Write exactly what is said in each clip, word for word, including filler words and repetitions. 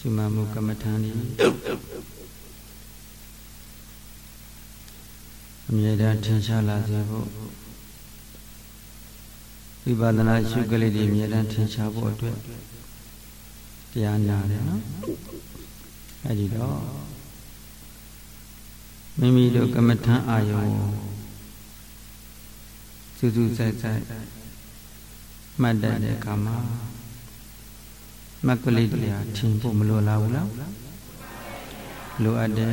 Sumamu Kamatani Amyeda Tinshala Zevo Vibadana Sugalidi Myedan Tinshabo Diana Adido Mimido Kamatan Ayo Suzu Zai Zai Madade Kama Makolidia Timpo Mlola Lo Ade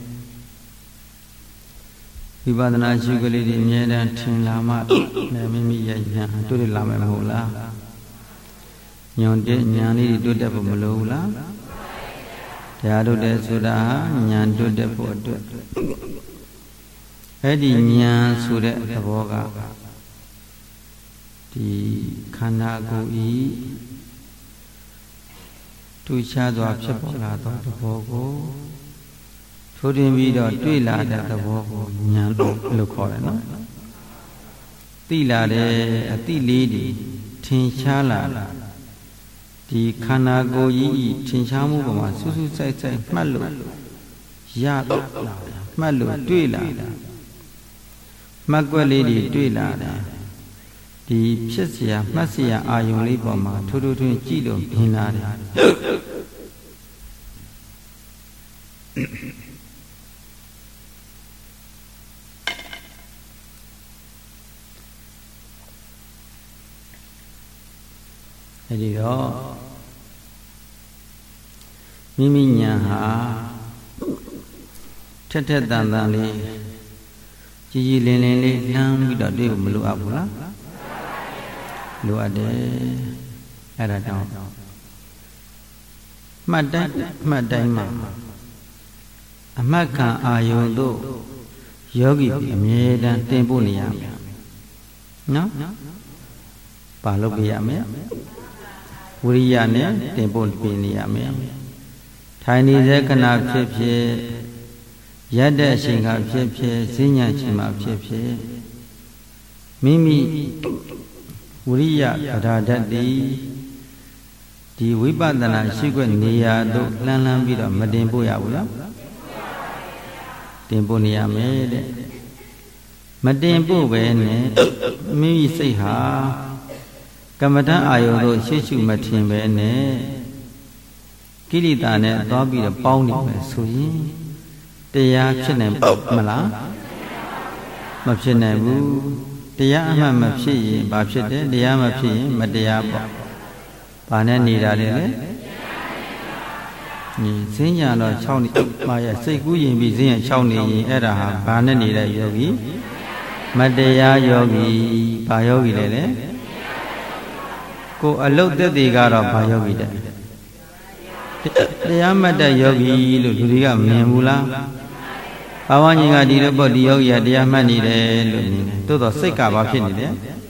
Vibadana Sugalidi Myedan Tinlama Mimi Yan to the Lama Mola Yon de Nyani do the Molola Yado de Suda Nyan do the Podo Edi Nyan Suda the Boga Di Kanago E Two shadow of Chapola the Bogo Putting me the Twila at the Bogo Nyan Locorano Tila de a tea lady Tinchala Di Kanago Yi Tinchamu Susu Sai Sai Malu Yap Malu Twila Magua lady Twila Di Pisia Masia Ayun Liboma Tudu Chilo Hinari Edido Mimi Nyaha Tetetandali Gigi Lene Lam without the Mulu Abula Luade Eradon Madai Madaima Amaka Ayodo Yogi Medan Tempunia No Palopiame Uriane Tempun Piniame Tiny Zekana Pipye Yada Shinga Pipye Zinya Chima Pipye Mimi Uriya Kadadadi Di Wibadana Shigwa Nia do Lanambida Madimbuya Tempunia made Madimbu Bene Mimi say ha Kamata Ayo Shishu Matin Bene Kilitane Dobby the Bounty Sui Tia Chinem Mala Mapshinebu Tia Mapshi Babshite Tia Mapshi Madia Panani Dale Sinya no Chowni Maya Seku Yimbi Zin Chowni Era Banani Yogi Madia Yogi Bayogi Lele Go a look at the God of Bayogi. The Yamada Yogi, Luria Memula Pawaniga did about the Yogi, the Yamani, to the Seka Bapini.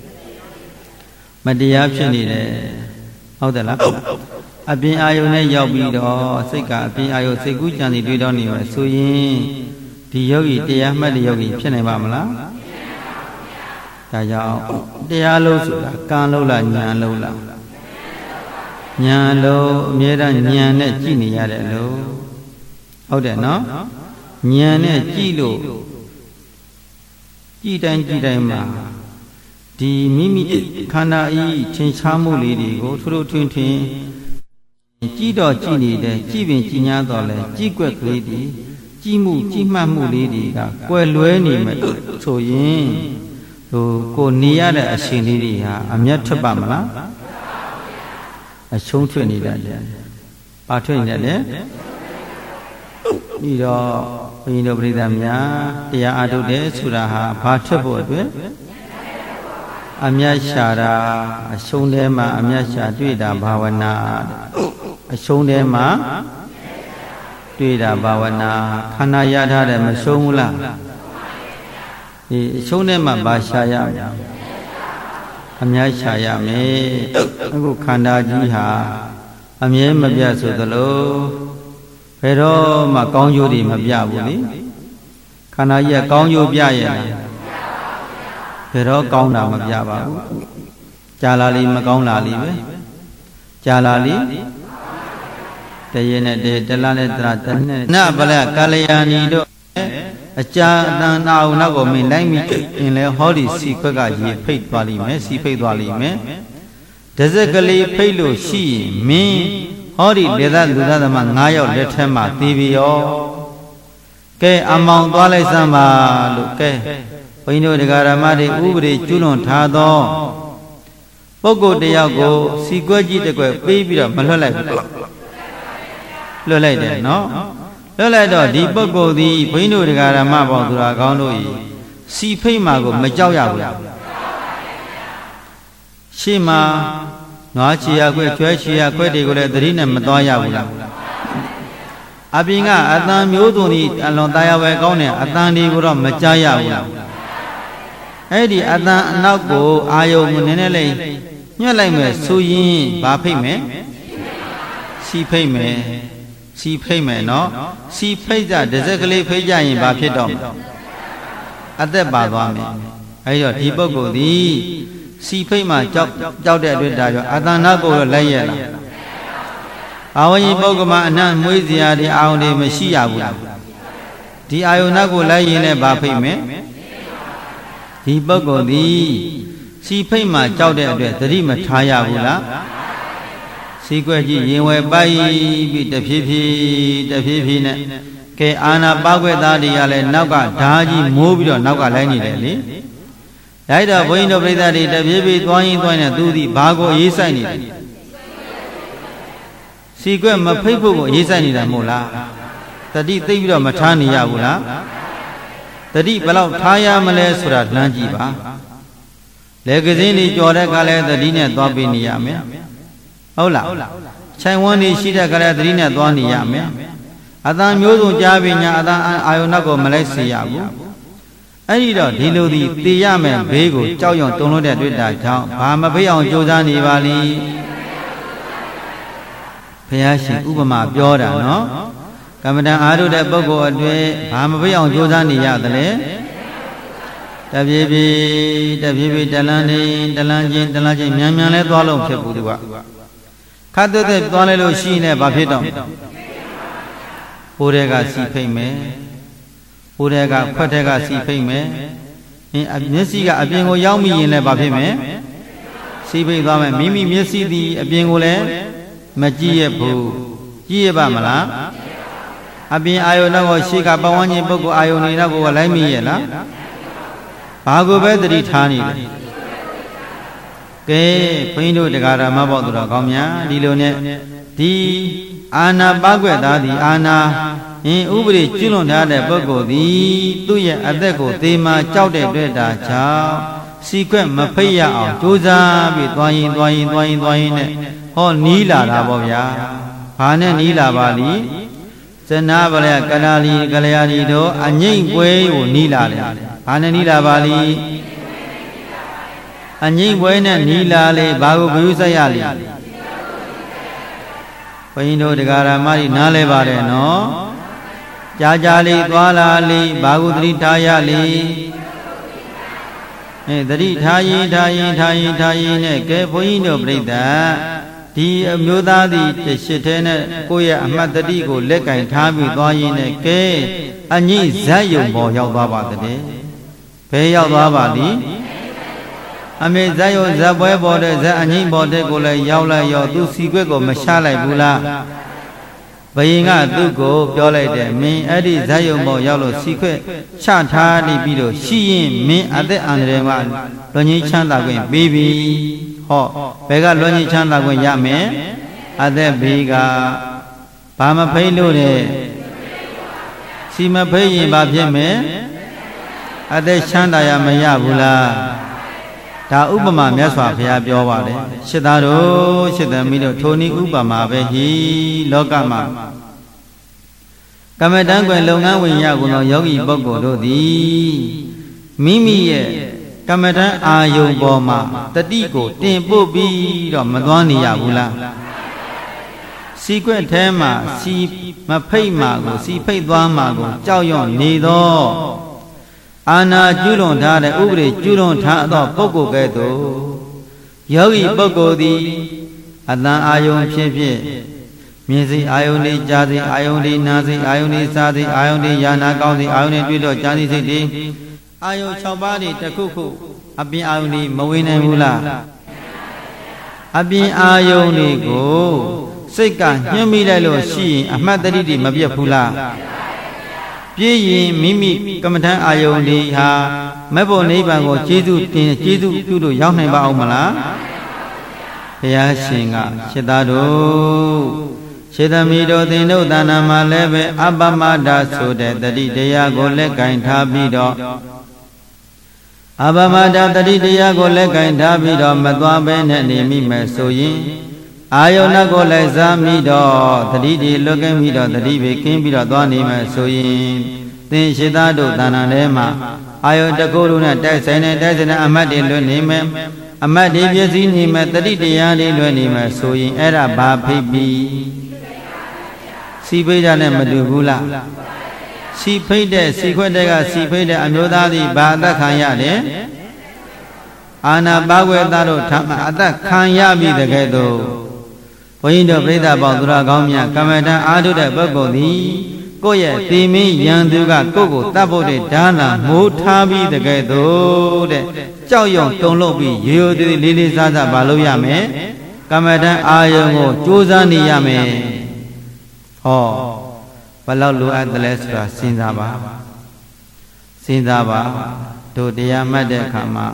Madia Pini, how the lap. I've been Ione Yogi or Seka, I've been Io Segujan, the Didoni, Suyin, the Yogi, the Yamadi Yogi, Penebamala. They are low, Kalola, Nyan Lola Nyan Lo, Mira Nyan Gini Yellow. How then, no? Nyan Gilo Gidan Gidama Di Mimi Kana E, Chinchamu lady, go through twenty Gido Gini, the Giving Gina Dole, Gigwek lady, Gimu, Gimamu lady, Guelueni, so yin. Go near a shindia, a miata bamala, a chong twenty that day. Patwin that day. You know, you know, Bridamia, the Ado de Suraha, Patabo, Amia Shara, a Shondema, Amia Shadida Bhavana, a Shondema, Duida Bhavana, Kanayada, and Mashomula. Shonema Bashaya Amya Shaya me Kanda Jiha Amye Mabia Sudalo Pero Makong Yuri Mabia Buli Kanaya Kong Yubia Pero Kong Mabia Jalali Makong Lali Jalali တရေနဲ့တေတလားနဲ့တရာတနဲ့နဗလကာလယာနီတို့အကြာအတန်နာအောင်နောက်ကိုမင်းလိုက်မိရင်လဲဟောဒီစီခွက်ကရေဖိတ်သွားလိမ့်မယ်စီဖိတ်သွားလိမ့်မယ်တစက်ကလေးဖိတ်လို့ရှိရင်မင်းဟောဒီလေသားလူသားသမား၅ယောက်လက်ထက်မှာသေပြီရောကဲအမောင်သွားလိုက်စမ်းပါလို့ကဲဘုန်းကြီးတို့တရားဓမ္မတွေဥပဒေကျွလွန်ထားသောပုဂ္ဂိုလ်တယောက်ကိုစီကွက်ကြီးတစ်ကွက်ပေးပြီးတော့မလွတ်လိုက်ဘူးလွတ်လိုက်တယ်နော်လွတ်လိုက်တော့ဒီပုဂ္ဂိုလ်သည်ဘုန်းကြီးတို့တရားဓမ္မပေါင်းသူတော်ကောင်းတို့ဤစီဖိတ်မှာကိုမကြောက်ရဘူးလားရှေ့မှာနွားချီရခွဲကျွဲချီရခွဲတွေကိုလည်းသတိနဲ့မသွားရဘူးလားအပြင်ကအတန်မျိုးစုံဒီအလွန်တရားဝဲကောင်းတဲ့အတန်တွေကိုတော့မကြားရဘူးလားအဲ့ဒီအတန်အနောက်ကိုအာယုံနည်းနည်းလေးညှက်လိုက်မယ်ဆိုရင်ဘာဖိတ်မယ်စီဖိတ်မယ်စီဖိတ်မယ်နော်စီဖိတ်ကြတစက်ကလေးဖိတ်ကြရင်ဘာဖြစ်တော့အသက်ပါသွားမယ်အဲ့တော့ဒီပုဂ္ဂိုလ်သည်စီဖိတ်မှကြောက်ကြောက်တဲ့အတွက်ဒါရောအတန်နောက်ကိုတော့လိုက်ရလားအာဝကြီးပုဂ္ဂမအနံ့မွေးစရာဒီအာယုန်တွေမရှိရဘူးလားဒီအာယုန်နောက်ကိုလိုက်ရင်လည်းဘာဖိတ်မယ်ဒီပုဂ္ဂိုလ်သည်စီဖိတ်မှကြောက်တဲ့အတွက်သတိမထားရဘူးလားစီကွက်ကြီးရင်ဝယ်ပိုက်ပြီးတဖြည်းဖြည်းတဖြည်းဖြည်းနဲ့ကဲအာနာပါကွက်သားတွေကလည်းနောက်ကဓာကြီးမိုးပြီးတော့နောက်ကလိုက်နေတယ်လေလိုက်တော့ဘုန်းကြီးတို့ပြိဿတွေတဖြည်းဖြည်းသွားရင်သွားနေသူသည်ဘာကိုရေးဆိုင်နေတယ်စီကွက်မဖိတ်ဖို့ကိုရေးဆိုင်နေတာမဟုတ်လားတတိသိပြီးတော့မထားနေရဘူးလားတတိဘယ်လောက်ထားရမလဲဆိုတာလမ်းကြည့်ပါလေကစင်းတွေကြော်တဲ့ခါလဲတတိနဲ့သွားပေးနေရမယ်ဟုတ်လားခြိုင်ဝန်းတွေရှိတဲ့ခါလဲတတိနဲ့သွားနေရမယ်အတန်မျိုးစုံကြားပြီးညာအတန်အာယုန်နောက်ကိုမလိုက်စေရဘူးအဲ့ဒီတော့ဒီလိုဒီသိရမယ်ဘေးကိုကြောက်ရွံ့တုန်လို့တဲ့တွေ့တာကြောင့်ဘာမဖိအောင်ကြိုးစားနေပါလိမ့်ဘုရားရှင်ဥပမာပြောတာနော်ကမ္မဋ္ဌာန်းအားထုတ်တဲ့ပုဂ္ဂိုလ်အတွေ့ဘာမဖိအောင်ကြိုးစားနေရသလဲတပြေးပြေးတပြေးပြေးတလန်းနေတလန်းချင်းတလန်းချင်းမြန်မြန်လဲသွားလို့ဖြစ်ဘူးသူကခတ်တဲ့တဲ့သွားလဲလို့ရှိနေဘာဖြစ်တော့ဟိုတဲ့ကစီဖိတ်မယ်ဟိုတဲ့ကခွက်တဲ့ကစီဖိတ်မယ်အင်းမျက်စိကအပြင်ကိုရောက်မိရင်လည်းဘာဖြစ်မယ်စီဖိတ်သွားမယ်မိမိမျက်စိသည်အပြင်ကိုလည်းမကြည့်ရဘူးကြည့်ရပါမလားအပြင်အာယုန်တော့ရှေ့ကပဝန်းကျင်ပုဂ္ဂိုလ်အာယုန်နေတော့ကိုလိုက်မိရဲ့လားဘာကိုပဲသတိထားနေတယ်ကဲဘုန်းကြီးတို့တရားဓမ္မပေါက်သူတော်ကောင်းများဒီလိုနဲ့ဒီအာနာပါကွက်သားဒီအာနာအင်းဥပဒေကျွလွန်ထားတဲ့ပုဂ္ဂိုလ်သည်သူ့ရဲ့အသက်ကိုသေမာကြောက်တဲ့တွေ့တာကြောင့်စီခွက်မဖိတ်ရအောင်ကြိုးစားပြီးသွားရင်သွားရင်သွားရင်သွားရင်နဲ့ဟောနီးလာတာပေါ့ဗျာဘာနဲ့နီးလာပါလိဇနာဗလကလာလီကလျာလီတို့အငိမ့်ပွဲကိုနီးလာတယ်ဘာနဲ့နီးလာပါလိအငိမ့်ပွဲနဲ့နီးလာလေဘာကိုဘယ်ဥဆက်ရလိဘုန်းကြီးတို့တရားဓမ္မတွေနားလဲပါတယ်နော်ကြာကြာလေးသွားလာလေးဘာကိုသတိထားရလိအဲသတိထားရင်ထားရင်ထားရင်ထားရင်နဲ့ကဲဘုန်းကြီးတို့ပြိဿဒီအမျိုးသားသည်တစ်ရှစ်ထဲနဲ့ကိုယ့်ရဲ့အမှတ်တတိကိုလက်ကင်ထားပြီးသွားရင်နဲ့ကဲအညိဇတ်ယုံပေါ်ရောက်သွားပါတဲ့ဘယ်ရောက်သွားပါလိအမေဇတ်ယုံဇတ်ပွဲပေါ်တဲ့ဇတ်အညိပေါ်တဲ့ကိုလည်းရောက်လိုက်ရောသူစီခွက်ကိုမရှားလိုက်ဘူးလားဘယင်ကသူ့ကိုပြောလိုက်တယ်မင်းအဲ့ဒီဇတ်ယုံပေါ်ရောက်လို့စီခွက်ချထားနေပြီးတော့ရှိရင်မင်းအသက်အန္တရာယ်မှာလွန်ကြီးချမ်းသာခွင့်ပေးပြီဟောဘယ်ကလွန်ကြီးချမ်းသာခွင့်ရမယ်အသက်ဘေးကဘာမဖိတ်လို့တဲ့စီမဖိတ်ရင်ဘာဖြစ်မယ်အသက်ချမ်းသာရမရဘူးလားဒါဥပမာမြတ်စွာဘုရားပြောပါတယ်ရှစ်သားတို့ရှစ်သမီးတို့ထိုနည်းဥပမာပဲဟိလောကမှာကမ္မဋ္ဌာန်းကွယ်လုပ်ငန်းဝင်ရကုန်သောယောဂီပုဂ္ဂိုလ်တို့သည်မိမိရဲ့ကမ္မဋ္ဌာန်းအာယုံပေါ်မှာတတိကိုတင်ပို့ပြီးတော့မသွားနေရဘူးလားစီကွက်ထဲမှာစီမဖိတ်မှာကိုစီဖိတ်သွားမှာကိုကြောက်ရွံ့နေသောအာနာကျွလွန်ထားတဲ့ဥပဒေကျွလွန်ထားသောပုဂ္ဂိုလ်ကဲ့သို့ယောဂီပုဂ္ဂိုလ်သည်အတန်အာယုံဖြစ်ဖြစ်မြင်စိအာယုန်လေးကြားစိအာယုန်လေးနားစိအာယုန်လေးစားစိအာယုန်လေးယာနာကောင်းစိအာယုန်လေးတွေ့တော့ကြားစိစိတ်တွေအာယုန်၆ပါးတွေတစ်ခုခုအပြင်အာယုန်လေးမဝင်နိုင်ဘူးလားအပြင်အာယုန်လေးကိုစိတ်ကညှိမိလိုက်လို့ရှိရင်အမှတ်တရတွေမပြတ်ဘူးလားပြည့်ရင်မိမိကမ္မထံအာယုန်လေးဟာမက်ဖို့နိဗ္ဗာန်ကိုကျေးဇူးတင်ကျေးဇူးပြုလို့ရောက်နိုင်ပါအောင်မလားဘုရားရှင်ကခြေသားတို့ခြေသမီးတို့သင်တို့တဏ္ဍာမှာလည်းပဲအပမဒဆိုတဲ့တတိတရားကိုလက်ကင်ထားပြီးတော့အပမဒတတိတရားကိုလက်ကင်ထားပြီးတော့မသွားဘဲနဲ့နေမိမယ်ဆိုရင်အာယုန်ကိုလည်းစားမိတော့တတိတွေလွတ်ကင်းပြီးတော့တတိပဲကင်းပြီးတော့သွားနေမယ်ဆိုရင်သင်ခြေသားတို့တဏ္ဍာထဲမှာအာယုန်တကူလုံးနဲ့တိုက်ဆိုင်တဲ့တိုက်ဆိုင်တဲ့အမတ်တွေလွတ်နေမယ်အမတ်တွေပြည့်စည်နေမယ်တတိတရားတွေလွတ်နေမယ်ဆိုရင်အဲ့ဒါဘာဖိပြီးစီဖိတ်တာနဲ့မတူဘူးလားစီဖိတ်တဲ့စီခွက်တဲ့ကစီဖိတ်တဲ့အမျိုးသားသည်ဘာအသက်ခံရတယ်အာနာပါဝေသားတို့ထမအသက်ခံရပြီတကယ်တော့ဘုန်းကြီးတို့ပြိဿပေါင်းသူတော်ကောင်းများကမ္မဋ္ဌာန်းအားထုတ်တဲ့ပုဂ္ဂိုလ်သည်ကိုယ့်ရဲ့သီမင်းရန်သူကကိုယ့်ကိုတတ်ဖို့တဲ့ဒါနာမိုးထားပြီးတကယ်တော့တဲ့ကြောက်ရွံ့တုန်လှုပ်ပြီးရေရိုသေးသေးလေးလေးစားစားမလုပ်ရမယ်ကမ္မဋ္ဌာန်းအာယုံကိုကြိုးစားနေရမယ်ဟောဘယ်လောက်လိုအပ်တယ်လဲဆိုတာစဉ်းစားပါစဉ်းစားပါတို့တရားမှတ်တဲ့အခါမှာ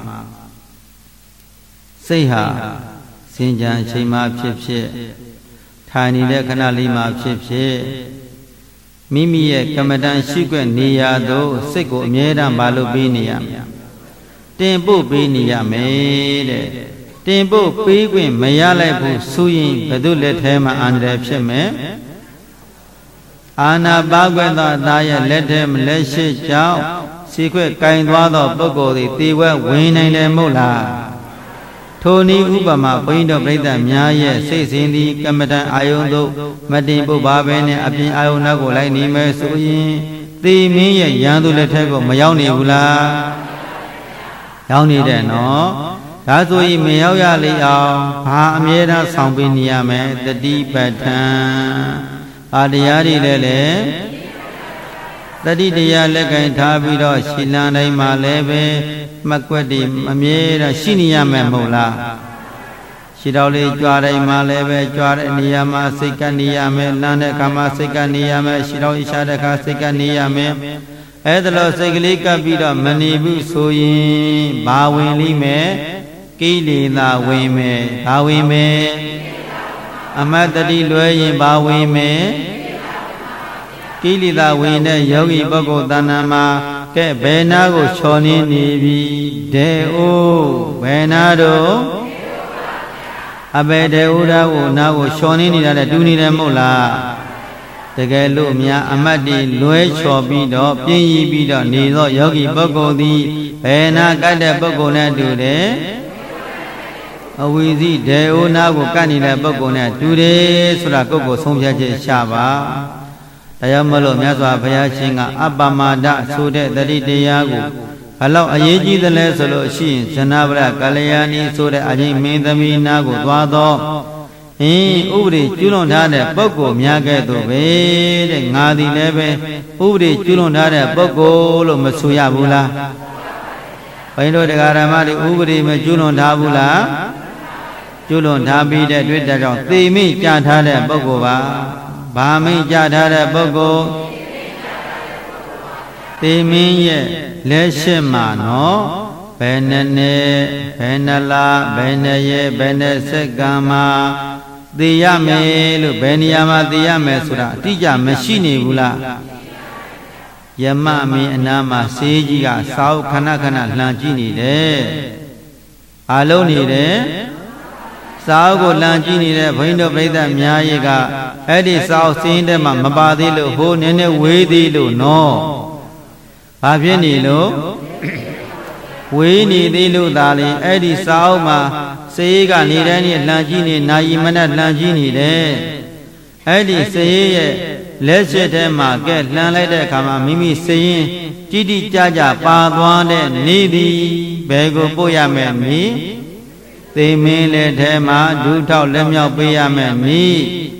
စိတ်ဟာစင်ကြံချိန်မှဖြစ်ဖြစ်ထိုင်နေတဲ့ခဏလေးမှဖြစ်ဖြစ်မိမိရဲ့ကမ္မဋ္ဌာန်းရှိခွင့်နေရာသို့စိတ်ကိုအမြဲတမ်းမလုပ်ပေးနေရမယ်တင်ပို့ပေးနေရမယ်တဲ့တင်ပို့ပေးခွင့်မရလိုက်ဘူးဆိုရင်ဘယ်သူလက်ထဲမှာအန္တရာယ်ဖြစ်မယ်အာနာပါကွက်သောအသားရဲ့လက်ထဲမလက်ရှိကြောင့်စီခွက်ကင်သွားသောပုဂ္ဂိုလ်သည်တေဝဲဝင်နိုင်တယ်မို့လားထိုနည်းဥပမာဘုန်းကြီးတို့ပြိဿများရဲ့စိတ်စဉ်သည်ကမ္မဋ္ဌာန်းအာယုန်သို့မတင်ပို့ပါဘဲနဲ့အပြင်အာယုန်နောက်ကိုလိုက်နေမယ်ဆိုရင်သေမင်းရဲ့ရန်သူလက်ထက်ကိုမရောက်နေဘူးလားရောက်နေတယ်နော်ဒါဆိုရင်မရောက်ရလေအောင်ဘာအမြဲတမ်းဆောင်ပေးနေရမယ်တတိပဋ္ဌာန်အာတရားတွေလည်းလေတတိတရားလက်ကင်ထားပြီးတော့ရှင်းလန်းတိုင်းမှာလည်းပဲမကွက်တွေအမြဲတမ်းရှိနေရမယ်မဟုတ်လားရှိတော်လေးကြွားတိုင်းမှာလည်းပဲကြွားတဲ့နေရာမှာစိတ်ကနေရမယ်လမ်းတဲ့အခါမှာစိတ်ကနေရမယ်ရှိတော်ဣရှာတဲ့အခါစိတ်ကနေရမယ်အဲ့ဒါလို့စိတ်ကလေးကပ်ပြီးတော့မနေဘူးဆိုရင်ဘာဝင်လိမ့်မယ်ကိလေသာဝင်မယ်ဘာဝင်မယ်အမတ်တတိလွဲရင်ဘာဝင်မယ်ကိလေသာဝင်တဲ့ယောဂီပုဂ္ဂိုလ်တဏ္ဍာမှာကဲဘယ်နာကိုချော်နေနေပြီဒေအိုဘယ်နာတော့အဘေဒေဥဒကိုနာကိုချော်နေနေတာတဲ့တူနေတယ်မဟုတ်လားတကယ်လို့များအမတ်တိလွဲချော်ပြီးတော့ပြင်းရည်ပြီးတော့နေသောယောဂီပုဂ္ဂိုလ်သည်ဘယ်နာကတ်တဲ့ပုဂ္ဂိုလ်နဲ့တူတယ်အဝီစီဒေအိုနာကိုကတ်နေတဲ့ပုဂ္ဂိုလ်နဲ့တူတယ်ဆိုတာကိုယ့်ကိုဆုံးဖြတ်ချက်ရှာပါတရားမလို့မြတ်စွာဘုရားရှင်ကအပမဒဆိုတဲ့တတိတရားကိုဘလောက်အရေးကြီးသလဲဆိုလို့ရှိရင်ဇနဗရကလျာဏီဆိုတဲ့အချင်းမင်းသမီးနာကိုသွားတော့ဟင်းဥပဒေကျွလွန်ထားတဲ့ပုဂ္ဂိုလ်များကဲ့သို့ပဲတဲ့ငါသည်လည်းပဲဥပဒေကျွလွန်ထားတဲ့ပုဂ္ဂိုလ်လို့မဆိုရဘူးလားဘုန်းကြီးတို့တရားဓမ္မတွေဥပဒေမကျွလွန်ထားဘူးလားကျွလွန်ထားပြီးတဲ့တွေ့တဲ့ကြောင့်သေမိကြထားတဲ့ပုဂ္ဂိုလ်ပါဘာမိတ်ကြထားတဲ့ပုဂ္ဂိုလ်သေမင်းရဲ့လက်ရှိမှာနော်ဘယ်နဲ့နဲ့ဘယ်နှလားဘယ်နဲ့ရဲ့ဘယ်နဲ့စက္ကန့်မှာသိရမယ်လို့ဘယ်နေရာမှာသိရမယ်ဆိုတာအတိအကျမရှိနေဘူးလားယမမင်းအနာမှာဆေးကြီးကစာအုပ်ခဏခဏလှန်ကြည့်နေတယ်အာလုံးနေတယ်စာအုပ်ကိုလမ်းကြည့်နေတဲ့ဘုန်းကြီးတို့ပြိဿများကြီးကအဲ့ဒီစာအုပ်စင်းထဲမှာမပါသေးလို့ဟိုနည်းနည်းဝေးသေးလို့နော်ဘာဖြစ်နေလို့ဝေးနေသေးလို့သာလေအဲ့ဒီစာအုပ်မှာစေးကနေတိုင်းနဲ့လမ်းကြည့်နေနာယီမနဲ့လမ်းကြည့်နေတယ်အဲ့ဒီစေးရဲ့လက်ရှိထဲမှာကဲလှမ်းလိုက်တဲ့အခါမှာမိမိစေရင်တိတိကျကျပါသွားတဲ့နေသည်ဘယ်ကိုပို့ရမယ်မီးသေမင်းလက်ထဲမှာဒုထောက်လက်မြောက်ပေးရမယ်မိ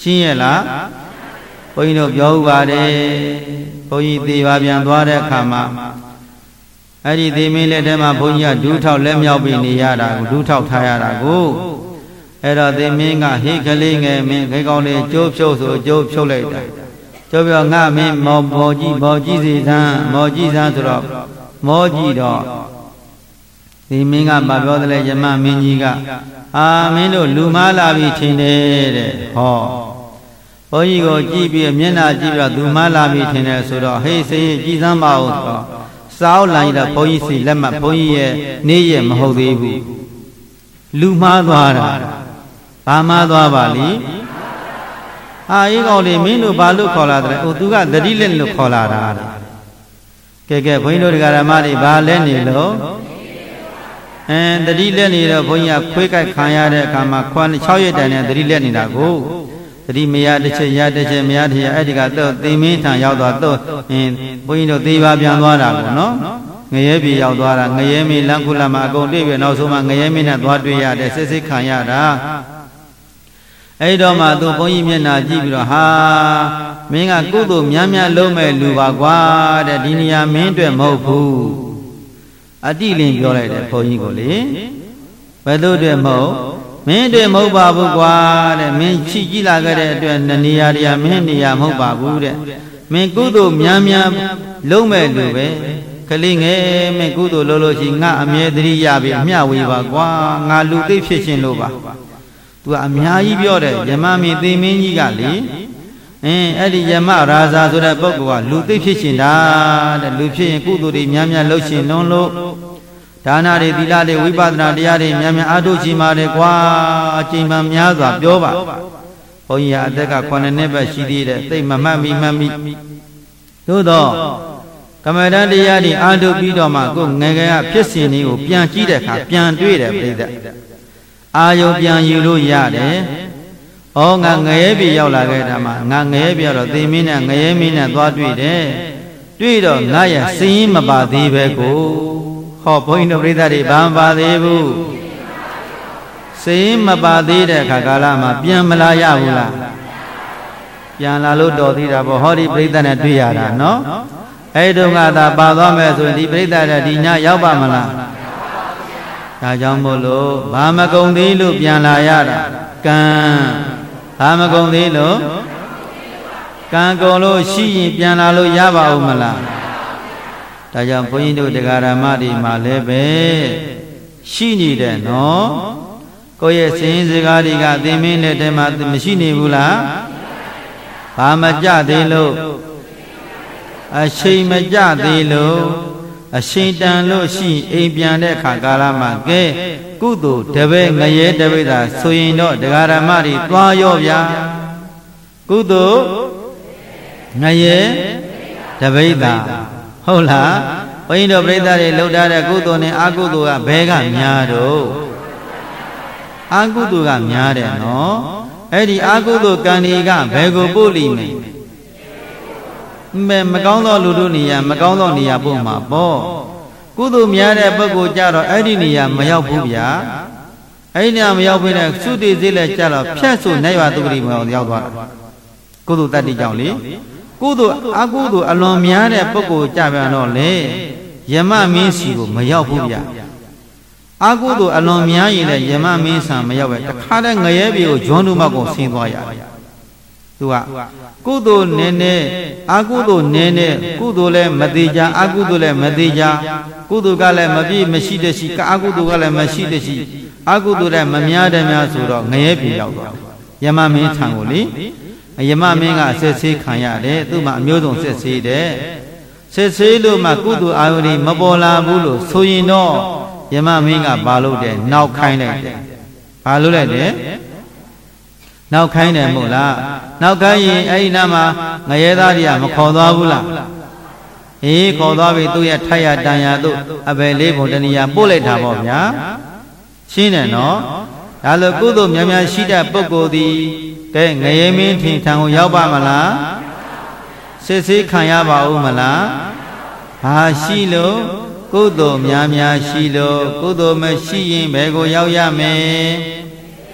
ရှင်းရဲ့လားဘုန်းကြီးတို့ပြောဥပါတယ်ဘုန်းကြီးသေပါပြန်သွားတဲ့အခါမှာအဲ့ဒီသေမင်းလက်ထဲမှာဘုန်းကြီးကဒူးထောက်လက်မြောက်ပြီးနေရတာကိုဒူးထောက်ထားရတာကိုအဲ့တော့သေမင်းကဟိကလေးငယ်မင်းခေကောင်းလေးကျိုးဖြုတ်ဆိုကျိုးဖြုတ်လိုက်တာကျိုးပြောငါမင်းမောမောကြီးမောကြီးစီသန်းမောကြီးသန်းဆိုတော့မောကြီးတော့သေမင်းကမပြောတယ်လေယမမင်းကြီးကအာမင်းတို့လူမားလာပြီထင်တယ်တဲ့ဟောဘုန်းကြီးကိုကြည့်ပြီးမျက်နှာကြည့်ပြီးသူမားလာပြီထင်တယ်ဆိုတော့ဟေးစေးကြည်စမ်းပါဦးဆိုတော့စောင်းလိုက်တော့ဘုန်းကြီးစီလက်မှတ်ဘုန်းကြီးရဲ့နေ့ရက်မဟုတ်သေးဘူးလူမှားသွားတာဘာမှားသွားပါလိအာအေးကောင်လေးမင်းတို့ဘာလို့ခေါ်လာတယ်အိုသူကသတိလက်လို့ခေါ်လာတာကဲကဲဘုန်းကြီးတို့ဓမ္မတွေဘာလဲနေလို့အဲသတိလက်နေတော့ဘုန်းကြီးကခွေးကြိုက်ခံရတဲ့အခါမှာခွန်း၆ရက်တန်နဲ့သတိလက်နေတာကိုသတိမရတစ်ချက်ရတစ်ချက်မရတစ်ချက်အဲ့ဒီကတော့သေမင်းထံရောက်သွားတော့အင်းဘုန်းကြီးတို့သေပါပြန်သွားတာပေါ့နော်ငရဲပြေရောက်သွားတာငရဲမင်းလမ်းခုလမှာအကုန်တွေ့ပြီနောက်ဆုံးမှငရဲမင်းနဲ့သွားတွေ့ရတယ်စစ်စစ်ခံရတာအဲ့တော့မှသူဘုန်းကြီးမျက်နှာကြည့်ပြီးတော့ဟာမင်းကကုသိုလ်များများလုံးမဲ့လူပါကွာတဲ့ဒီနေရာမင်းအတွက်မဟုတ်ဘူးအတိလင်းပြောလိုက်တယ်ဘုန်းကြီးကိုလေဘယ်သူအတွက်မဟုတ်မင်းတွေမဟုတ်ပါဘူးကွာတဲ့မင်းချီကြည့်လာခဲ့တဲ့အတွက်နေရာတရားမင်းနေရာမဟုတ်ပါဘူးတဲ့မင်းကုသိုလ်များများလုံးမဲ့လူပဲကလေးငယ်မင်းကုသိုလ်လုပ်လို့ရှိငါအမြဲတည်းရပြီအမျှဝေပါကွာငါလူသိဖြစ်ရှင်လို့ပါသူကအများကြီးပြောတယ်ယမမင်းသေမင်းကြီးကလေအင်းအဲ့ဒီယမရာဇာဆိုတဲ့ပုဂ္ဂိုလ်ကလူသိဖြစ်ရှင်တာတဲ့လူဖြစ်ရင်ကုသိုလ်တွေများများလုပ်ရှင်လုံးလို့ဒါနတွေသီလတွေဝိပဿနာတရားတွေများများအားထုတ်ချင်ပါတယ်ကွာအချိန်မှများစွာပြောပါဘုန်းကြီးကအသက်ကခုနှစ်နှစ်ပဲရှိသေးတယ်သိမမှတ်မိမှတ်မိသို့တော့ကမ္မဋ္ဌာန်းတရားတွေအားထုတ်ပြီးတော့မှကိုယ်ငယ်ငယ်ကဖြစ်စဉ်တွေကိုပြန်ကြည့်တဲ့အခါပြန်တွေ့တယ်ပြိဿအာယုံပြန်ယူလို့ရတယ်ဩငါငရဲပြေရောက်လာခဲ့တာမှငါငရဲပြေတော့သေမင်းနဲ့ငရဲမင်းနဲ့သွားတွေ့တယ်တွေ့တော့ငါရဲ့စည်ရင်မပါသေးပဲကိုဟောဘုန်းကြီးတို့ပြိဿတွေဘာမပါသေးဘူးစည်ရင်မပါသေးတဲ့အခါကာလမှာပြန်မလာရဘူးလားပြန်လာလို့တော်သေးတာပေါ့ဟောဒီပြိဿနဲ့တွေ့ရတာနော်အဲ့တုန်းကသာပါသွားမယ်ဆိုရင်ဒီပြိဿတဲ့ဒီညရောက်ပါမလားဒါကြောင့်မို့လို့ဘာမကုံသေးလို့ပြန်လာရတာကံဘာမကုံသေးလို့ကံကုံလို့ရှိရင်ပြန်လာလို့ရပါဦးမလားဒါကြောင့်ဘုန်းကြီးတို့တရားဓမ္မတွေမှာလည်းပဲရှိနေတယ်နော်ကိုယ့်ရဲ့စင်စကားတွေကသင်မင်းလက်ထဲမှာမရှိနေဘူးလားဘာမကြသေးလို့အချိန်မကြသေးလို့အချိန်တန်လို့ရှိအိမ်ပြန်တဲ့အခါကာလမှာကဲကုသိုလ်တပည့်ငရဲတပည့်သာဆိုရင်တော့တရားဓမ္မတွေသွားရောဗျာကုသိုလ်ငရဲတပည့်သာဟုတ်လားဘုန်းကြီးတို့ပြိဿတွေလှုပ်ထားတဲ့ကုသိုလ်နဲ့အကုသိုလ်ကဘယ်ကများတော့အကုသိုလ်ကများတယ်နော်အဲ့ဒီအကုသိုလ်ကံတွေကဘယ်ကိုပို့လိမ့်မယ်မဲမကောင်းသောလူတို့နေရာမကောင်းသောနေရာပို့မှာပေါ့ကုသိုလ်များတဲ့ပုဂ္ဂိုလ်ကြတော့အဲ့ဒီနေရာမရောက်ဘူးဗျာအဲ့ဒီနေရာမရောက်ဘဲနဲ့သုတိစိလက်ကြတော့ဖြတ်ဆိုနိုင်ပါသူပတိမရောက်သွားတာကုသိုလ်တတ္တိကြောင့်လေကုသိုလ်အကုသိုလ်အလွန်များတဲ့ပုဂ္ဂိုလ်ကြပြန်တော့လေယမမင်းစီကိုမရောက်ဘူးဗျအကုသိုလ်အလွန်များရင်လည်းယမမင်းဆံမရောက်ပဲတခါတည်းငရဲပြေကိုဂျွန်းတို့မောက်ကိုဆင်းသွားရတယ်သူကကုသိုလ်နည်းနည်းအကုသိုလ်နည်းနည်းကုသိုလ်လည်းမသေးကြအကုသိုလ်လည်းမသေးကြကုသိုလ်ကလည်းမပြည့်မရှိတဲ့ရှိအကုသိုလ်ကလည်းမရှိတဲ့ရှိအကုသိုလ်လည်းမများတဲ့များဆိုတော့ငရဲပြေရောက်သွားယမမင်းဆံကိုလေယမမင်းကဆက်ဆေးခံရတယ်သူ့မှာအမျိုးစုံဆက်ဆေးတယ်ဆက်ဆေးလို့မှကုသိုလ်အာယုန်မပေါ်လာဘူးလို့ဆိုရင်တော့ယမမင်းကဘာလုပ်တယ်နောက်ခိုင်းလိုက်တယ်ဘာလုပ်လိုက်တယ်နောက်ခိုင်းတယ်မို့လားနောက်ခိုင်းရင်အဲ့ဒီနားမှာငရဲသားတွေကမခေါ်သွားဘူးလားအေးခေါ်သွားပြီသူ့ရဲ့ထိုက်ရတန်ရတို့အဘယ်လေးပုံတဏီယာပို့လိုက်တာပေါ့ဗျာရှင်းတယ်နော်ဒါလို့ကုသိုလ်များများရှိတဲ့ပုဂ္ဂိုလ်သည်ကဲငရဲမင်းထင်ထံကိုရောက်ပါမလားစစ်ဆေးခံရပါဦးမလားဘာရှိလို့ကုသိုလ်များများရှိလို့ကုသိုလ်မရှိရင်ဘယ်ကိုရောက်ရမလဲ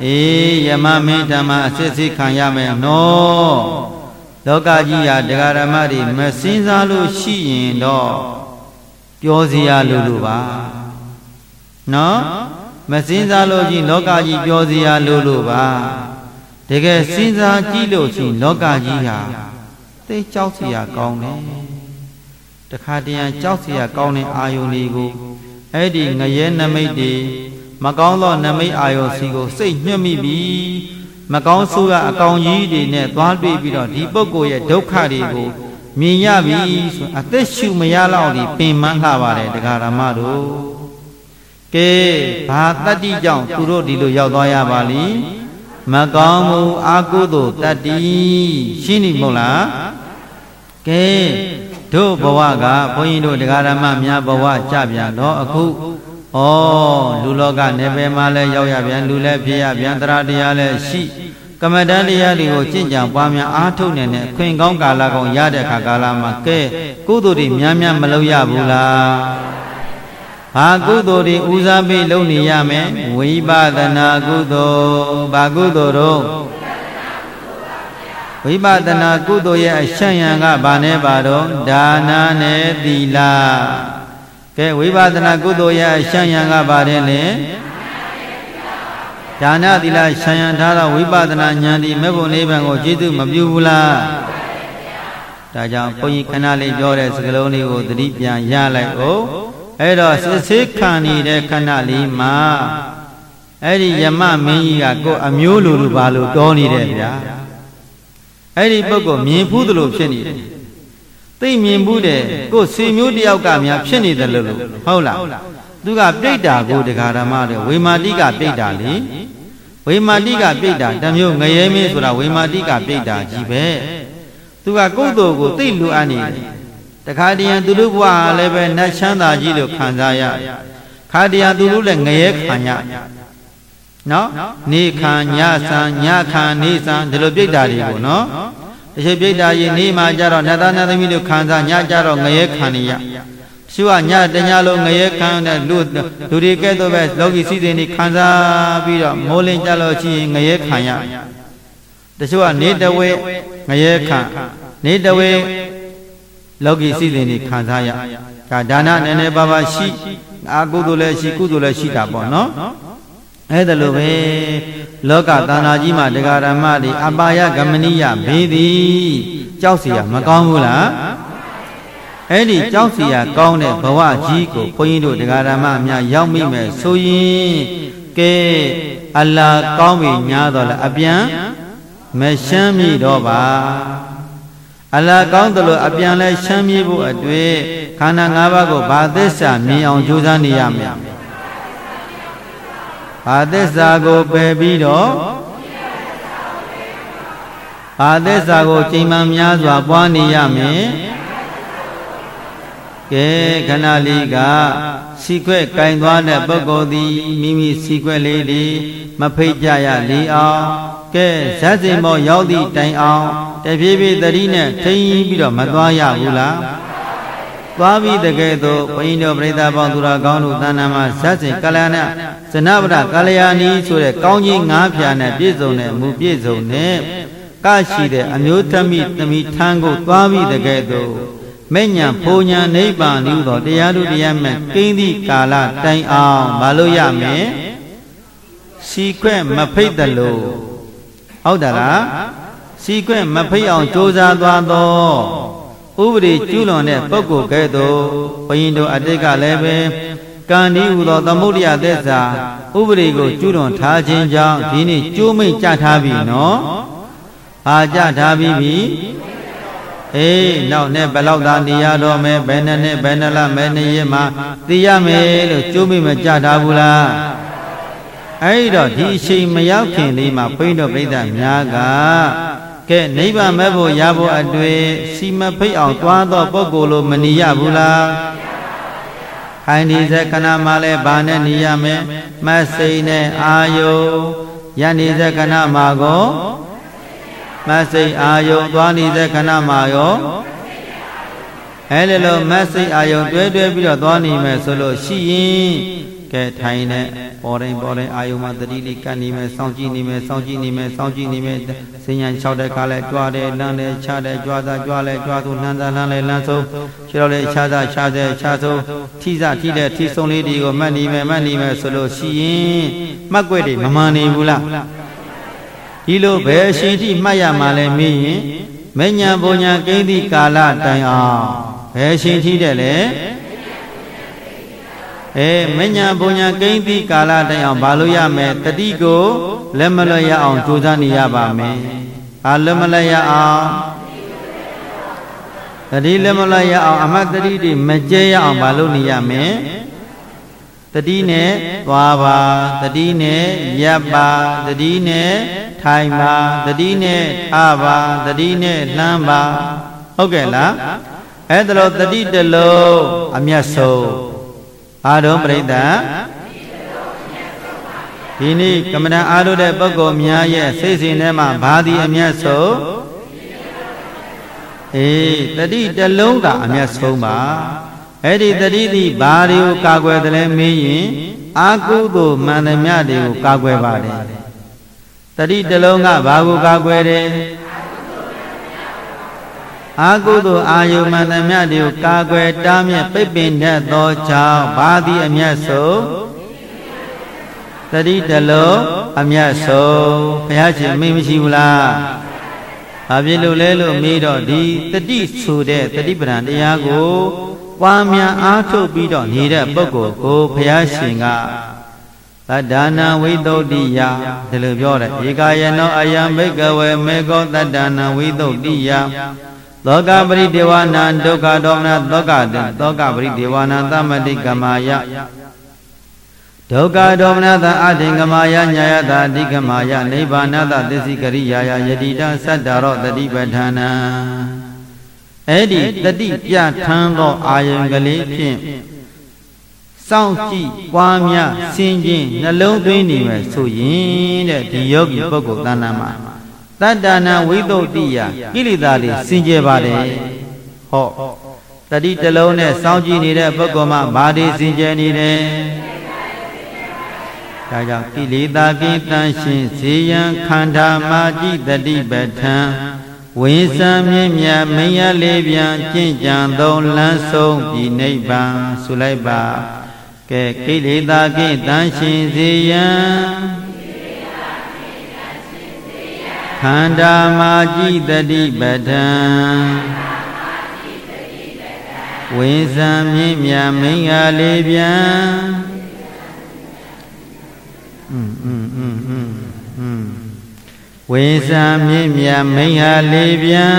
အေးယမမင်းဓမ္မအစစ်စစ်ခံရမယ်နော်လောကကြီးဟာတရားဓမ္မတွေမစင်းစားလို့ရှိရင်တော့ပြောစရာလိုလိုပါနော်မစင်းစားလို့ကြီးလောကကြီးပြောစရာလိုလိုပါတကယ်စင်းစားကြည့်လို့ရှိရင်လောကကြီးဟာသိကြောက်စရာကောင်းတယ်တခါတရံကြောက်စရာကောင်းတဲ့အာယုန်တွေကိုအဲ့ဒီငရဲနမိတ်တွေမကောင်းသောနမိတ်အာယုန်စီကိုစိတ်ညှက်မိပြီးမကောင်းဆိုးကအကောင်ကြီးတွေနဲ့သွားတွေ့ပြီးတော့ဒီပုဂ္ဂိုလ်ရဲ့ဒုက္ခတွေကိုမြင်ရပြီဆိုအသက်ရှူမရလောက်ဒီပင်မလှပါတယ်တရားဓမ္မတို့ကဲဘာတတ္တိကြောင့်သူတို့ဒီလိုရောက်သွားရပါလိမကောင်းမှုအာကုသို့တတ္တိရှင်းနေမဟုတ်လားကဲတို့ဘဝကဘုန်းကြီးတို့တရားဓမ္မများဘဝကြပြန်တော့အခုဩလူလောကနေပယ်မှာလဲရောက်ရပြန်လူလဲဖြစ်ရပြန်တရားတရားလဲရှိကမ္မဋ္ဌာန်းတရားတွေကိုကျင့်ကြံပွားများအားထုတ်နေတဲ့ခွင့်ကောင်းကာလကောင်းရတဲ့အခါကာလမှာကဲကုသိုလ်တွေများများမလုပ်ရဘူးလားဘာကုသိုလ်တွေဦးစားပေးလုပ်နေရမယ်ဝိပဿနာကုသိုလ်ဘာကုသိုလ်တော့ဝိပဿနာကုသိုလ်ရဲ့အရှံ့ရံကဘာနဲ့ပါတော့ဒါနနဲ့သီလကဲဝိပဿနာကုသိုလ်ရဲ့အရှံ့ရံကဘာတဲ့လဲဒါနသီလရှံ့ရံထားသောဝိပဿနာဉာဏ်ဒီမဲ့ဖို့နိဗ္ဗာန်ကိုကျေးဇူးမပြုဘူးလားဒါကြောင့်ဘုန်းကြီးခဏလေးပြောတဲ့စကားလုံးလေးကိုသတိပြန်ရလိုက်အောင်အဲ့တော့စစ်စစ်ခံနေတဲ့ခဏလေးမှာအဲ့ဒီယမမင်းကြီးကကိုယ်အမျိုးလူလူပါလို့တောနေတယ်ဗျာအဲ့ဒီပုဂ္ဂိုလ်မြင်ဖူးသလိုဖြစ်နေတယ်သိမြင်ဘူးတယ်ကိုယ်စီမျိုးတယောက်ကများဖြစ်နေတယ်လို့ဟုတ်လားသူကပြိတ္တာကိုတရားဓမ္မတွေဝေမာတိကပြိတ္တာလေဝေမာတိကပြိတ္တာတမျိုးငရဲမင်းဆိုတာဝေမာတိကပြိတ္တာကြီးပဲသူကကုသိုလ်ကိုသိလူအပ်နေတယ်တခါတည်းသူတို့ဘဝလည်းပဲနတ်ချမ်းသာကြီးလို့ခံစားရခါတည်းသူတို့လည်းငရဲခံရနော်နေခံညဆံညခံနေဆံဒီလိုပြိတ္တာတွေကိုနော်တချို့ပြိတ္တာကြီးနေမှကြတော့နတ်သားနတ်သမီးတို့ခံစားညကြတော့ငရဲခံနေရရှုကညတညလုံးငရဲခံတဲ့လူလူတွေကဲ့သို့ပဲလောကီစီစဉ်တွေခံစားပြီးတော့မိုးလင်းကြလို့ရှိရင်ငရဲခံရတချို့ကနေတဝဲငရဲခံနေတဝဲလောကီစီစဉ်တွေခံစားရဒါဒါနနည်းနည်းပါးပါးရှိအာကုသိုလ်လည်းရှိကုသိုလ်လည်းရှိတာပေါ့နော်အဲ့ဒါလိုပဲလောကသန္တာကြီးမှာတရားဓမ္မတွေအပါယဂမနိယဘေးသည်ကြောက်เสียမကောင်းဘူးလားအဲ့ဒီကြောက်เสียကောင်းတဲ့ဘဝကြီးကိုဘုန်းကြီးတို့တရားဓမ္မများရောက်မိမယ်ဆိုရင်ကဲအလာကောင်းပြီညာတော့လားအပြန်မရှမ်းမိတော့ပါအလာကောင်းတယ်လို့အပြန်လဲရှမ်းမြေ့ဖို့အတွေ့ခန္ဓာ၅ပါးကိုဘာသစ္စာမြင်အောင်ကြိုးစားနေရမယ်ဘာသစ္စာကိုပယ်ပြီးတော့ဘာသစ္စာကိုချိန်မှန်များစွာပွားနေရမယ်ကဲခဏလေးကစီခွက်ကင်သွားတဲ့ပုဂ္ဂိုလ်သည်မိမိစီခွက်လေးတွေမဖိတ်ကြရလေအောင်ကဲဇတ်စင်မောရောက်သည့်တိုင်အောင်တဖြည်းဖြည်းသတိနဲ့ထိန်းပြီးတော့မသွားရဘူးလားသွားပြီးတကယ်တော့ဘုန်းကြီးတို့ပြိဿပေါင်းသူတော်ကောင်းတို့သဏ္ဍာန်မှာဇတ်စင်ကလျာဏဇနဗရကလျာဏီဆိုတဲ့ကောင်းကြီးငါးဖြာနဲ့ပြည့်စုံတဲ့မူပြည့်စုံတဲ့ကရှိတဲ့အမျိုးသမီးသမီးထမ်းကိုသွားပြီးတကယ်တော့မဲ့ညာဖုန်ညာနိဗ္ဗာန်လို့တော့တရားတို့တရားမဲ့ကိန်းသည့်ကာလတိုင်အောင်မလုပ်ရမယ်စီခွဲ့မဖိတ်တယ်လို့ဟုတ်တယ်လားစီခွဲ့မဖိတ်အောင်ကြိုးစားသွားတော့ဥပဒေကျူးလွန်တဲ့ပုဂ္ဂိုလ်ကဲ့သို့ဘုရင်တို့အတိတ်ကလည်းပဲကံဒီဟူသောသမုဒ္ဒရာသစ္စာဥပဒေကိုကျူးလွန်ထားခြင်းကြောင့်ဒီနေ့ကျိုးမိတ်ကြထားပြီနော်ဟာကြထားပြီပြီအေးနောက်နဲ့ဘယ်လောက်သာနေရတော့မယ်ဘယ်နှစ်နှစ်ဘယ်နှလဘယ်နှစ်ရက်မှာသိရမယ်လို့ကျိုးမိတ်မကြထားဘူးလားအဲ့တော့ဒီအချိန်မရောက်ခင်လေးမှာပိဋကပိဋကများကကဲနိဗ္ဗာန်မဲ့ဖို့ရဖို့အတွေ့စီမဖိတ်အောင်သွားတော့ပုဂ္ဂိုလ်လိုမနေရဘူးလားခိုင်ဒီစက္ကနာမှာလဲဘာနဲ့နေရမယ်မတ်စိန်နဲ့အာယုယန္ဒီစက္ကနာမှာကိုမတ်စိန်အာယုသွားနေစက္ကနာမှာရောအဲ့ဒီလိုမတ်စိန်အာယုတွဲတွဲပြီးတော့သွားနေမယ်ဆိုလို့ရှိရင်ကကဲထိုင်နဲ့ပေါ်တိုင်းပေါ်တိုင်းအာယုမှာတတိလေးကပ်နေမယ်စောင့်ကြည့်နေမယ်စောင့်ကြည့်နေမယ်စောင့်ကြည့်နေမယ်စဉ္ညာလျှောက်တဲ့ကားလဲကြွားတယ်လမ်းတယ်ခြားတယ်ကြွားသားကြွားလဲကြွားသူလမ်းသားလမ်းလဲလမ်းဆုံးခြေတော်လဲခြားသားခြားတယ်ခြားဆုံးထိစထိတဲ့ထိဆုံးလေးတွေကိုမှတ်နေမယ်မှတ်နေမယ်ဆိုလို့ရှိရင်မှတ်ွက်တွေမမှန်နေဘူးလားဒီလိုဘယ်အရှင်ထိမှတ်ရမှာလဲမေးရင်မဉ္ဇဉ်ဘုံညာကိန်းသည့်ကာလတိုင်အောင်ဘယ်အရှင်ထိတဲ့လဲအဲမဉ္ဇဉ်ဘုံညာကိန်းသည့်ကာလတိုင်အောင်ဘာလို့ရမယ်တတိကိုလက်မလွတ်ရအောင်ကြိုးစားနေရပါမယ်ဘာလက်မလွတ်ရအောင်တတိလက်မလွတ်ရအောင်အမှတ်တတိတွေမကျဲရအောင်ဘာလို့နေရမယ်တတိနဲ့သွားပါတတိနဲ့ရပ်ပါတတိနဲ့ထိုင်ပါတတိနဲ့ထားပါတတိနဲ့လှမ်းပါဟုတ်ကဲ့လားအဲ့ဒါလို့တတိတလုံးအမျက်ဆုံးအားလုံးပြိဿဒီနေ့ကမ္မဋ္ဌာန်းအားထုတ်တဲ့ပုဂ္ဂိုလ်များရဲ့စိတ်စဉ်ထဲမှာဘာသည်အမျက်ဆုံးအေးတတိတလုံးကအမျက်ဆုံးပါအဲ့ဒီတတိသည်ဘာတွေကိုကာကွယ်တယ်လဲမေးရင်အာကုသိုလ်မှန်သမျှတွေကိုကာကွယ်ပါတယ်တတိတလုံးကဘာကိုကာကွယ်တယ်အာကုသိုလ်အာယုမှန်သမျှတွေကိုကာကွယ်တားမြစ်ပိတ်ပင်တတ်သောကြောင့်ဘာသည်အမျက်ဆုံးတတိတလုံးအမျက်ဆုံးဘုရားရှင်မေးမရှိဘူးလားဘာဖြစ်လို့လဲလို့မေးတော့ဒီတတိဆိုတဲ့တတိပဒံတရားကိုပွားများအားထုတ်ပြီးတော့နေတဲ့ပုဂ္ဂိုလ်ကိုဘုရားရှင်ကသတ္တနာဝိသုဒ္ဓိယဒီလိုပြောတယ်ဧကာယနောအယံဘိကဝေမေကောသတ္တနာဝိသုဒ္ဓိယသောကပရိဒေဝနာဒုက္ခဒေါမနသောကသောကပရိဒေဝနာသမတိကမာယဒုက္ခဒေါမနသအဋ္ဌင်္ဂမာယညာယတာအဋ္ဌိကမာယနိဗ္ဗာနသသစ္စည်းကရိယာယယတိတသတ္တရောတတိပဋ္ဌာနာအဲ့ဒီတတိပြထမ်းသောအာယုံကလေးဖြင့်စောင့်ကြည့်ပွားများဆင်ခြင်နှလုံးသွင်းနေမယ်ဆိုရင်တဲ့ဒီယောဂီပုဂ္ဂိုလ်တဏ္ဍာမှာတတ္တနာဝိသုဒ္ဓိယကိလေသာတွေစင်ကြယ်ပါတယ်ဟောတတိတလုံးနဲ့စောင့်ကြည့်နေတဲ့ပုဂ္ဂိုလ်မှာဘာတွေစင်ကြယ်နေတယ်ဒါကြောင့်ကိလေသာကင်းတန်ရှင်းစေယံခန္ဓာမာကြည့်တတိပဋ္ဌံဝိသံမြင့်မြတ်မင်းရလေးပြန်ကျင့်ကြံသုံးလန်းဆုံးပြီးနိဗ္ဗာန်ဆိုလိုက်ပါကဲကိလေသာကင်းတန်ရှင်းစေယံခန္ဓာမာကြည့်တတိပဋ္ဌံဝိသံမြင့်မြတ်မင်းရလေးပြန်อืมอืมอืมอืมอืมဝိသံမြင့်မြတ်မိဟာလေးပြန်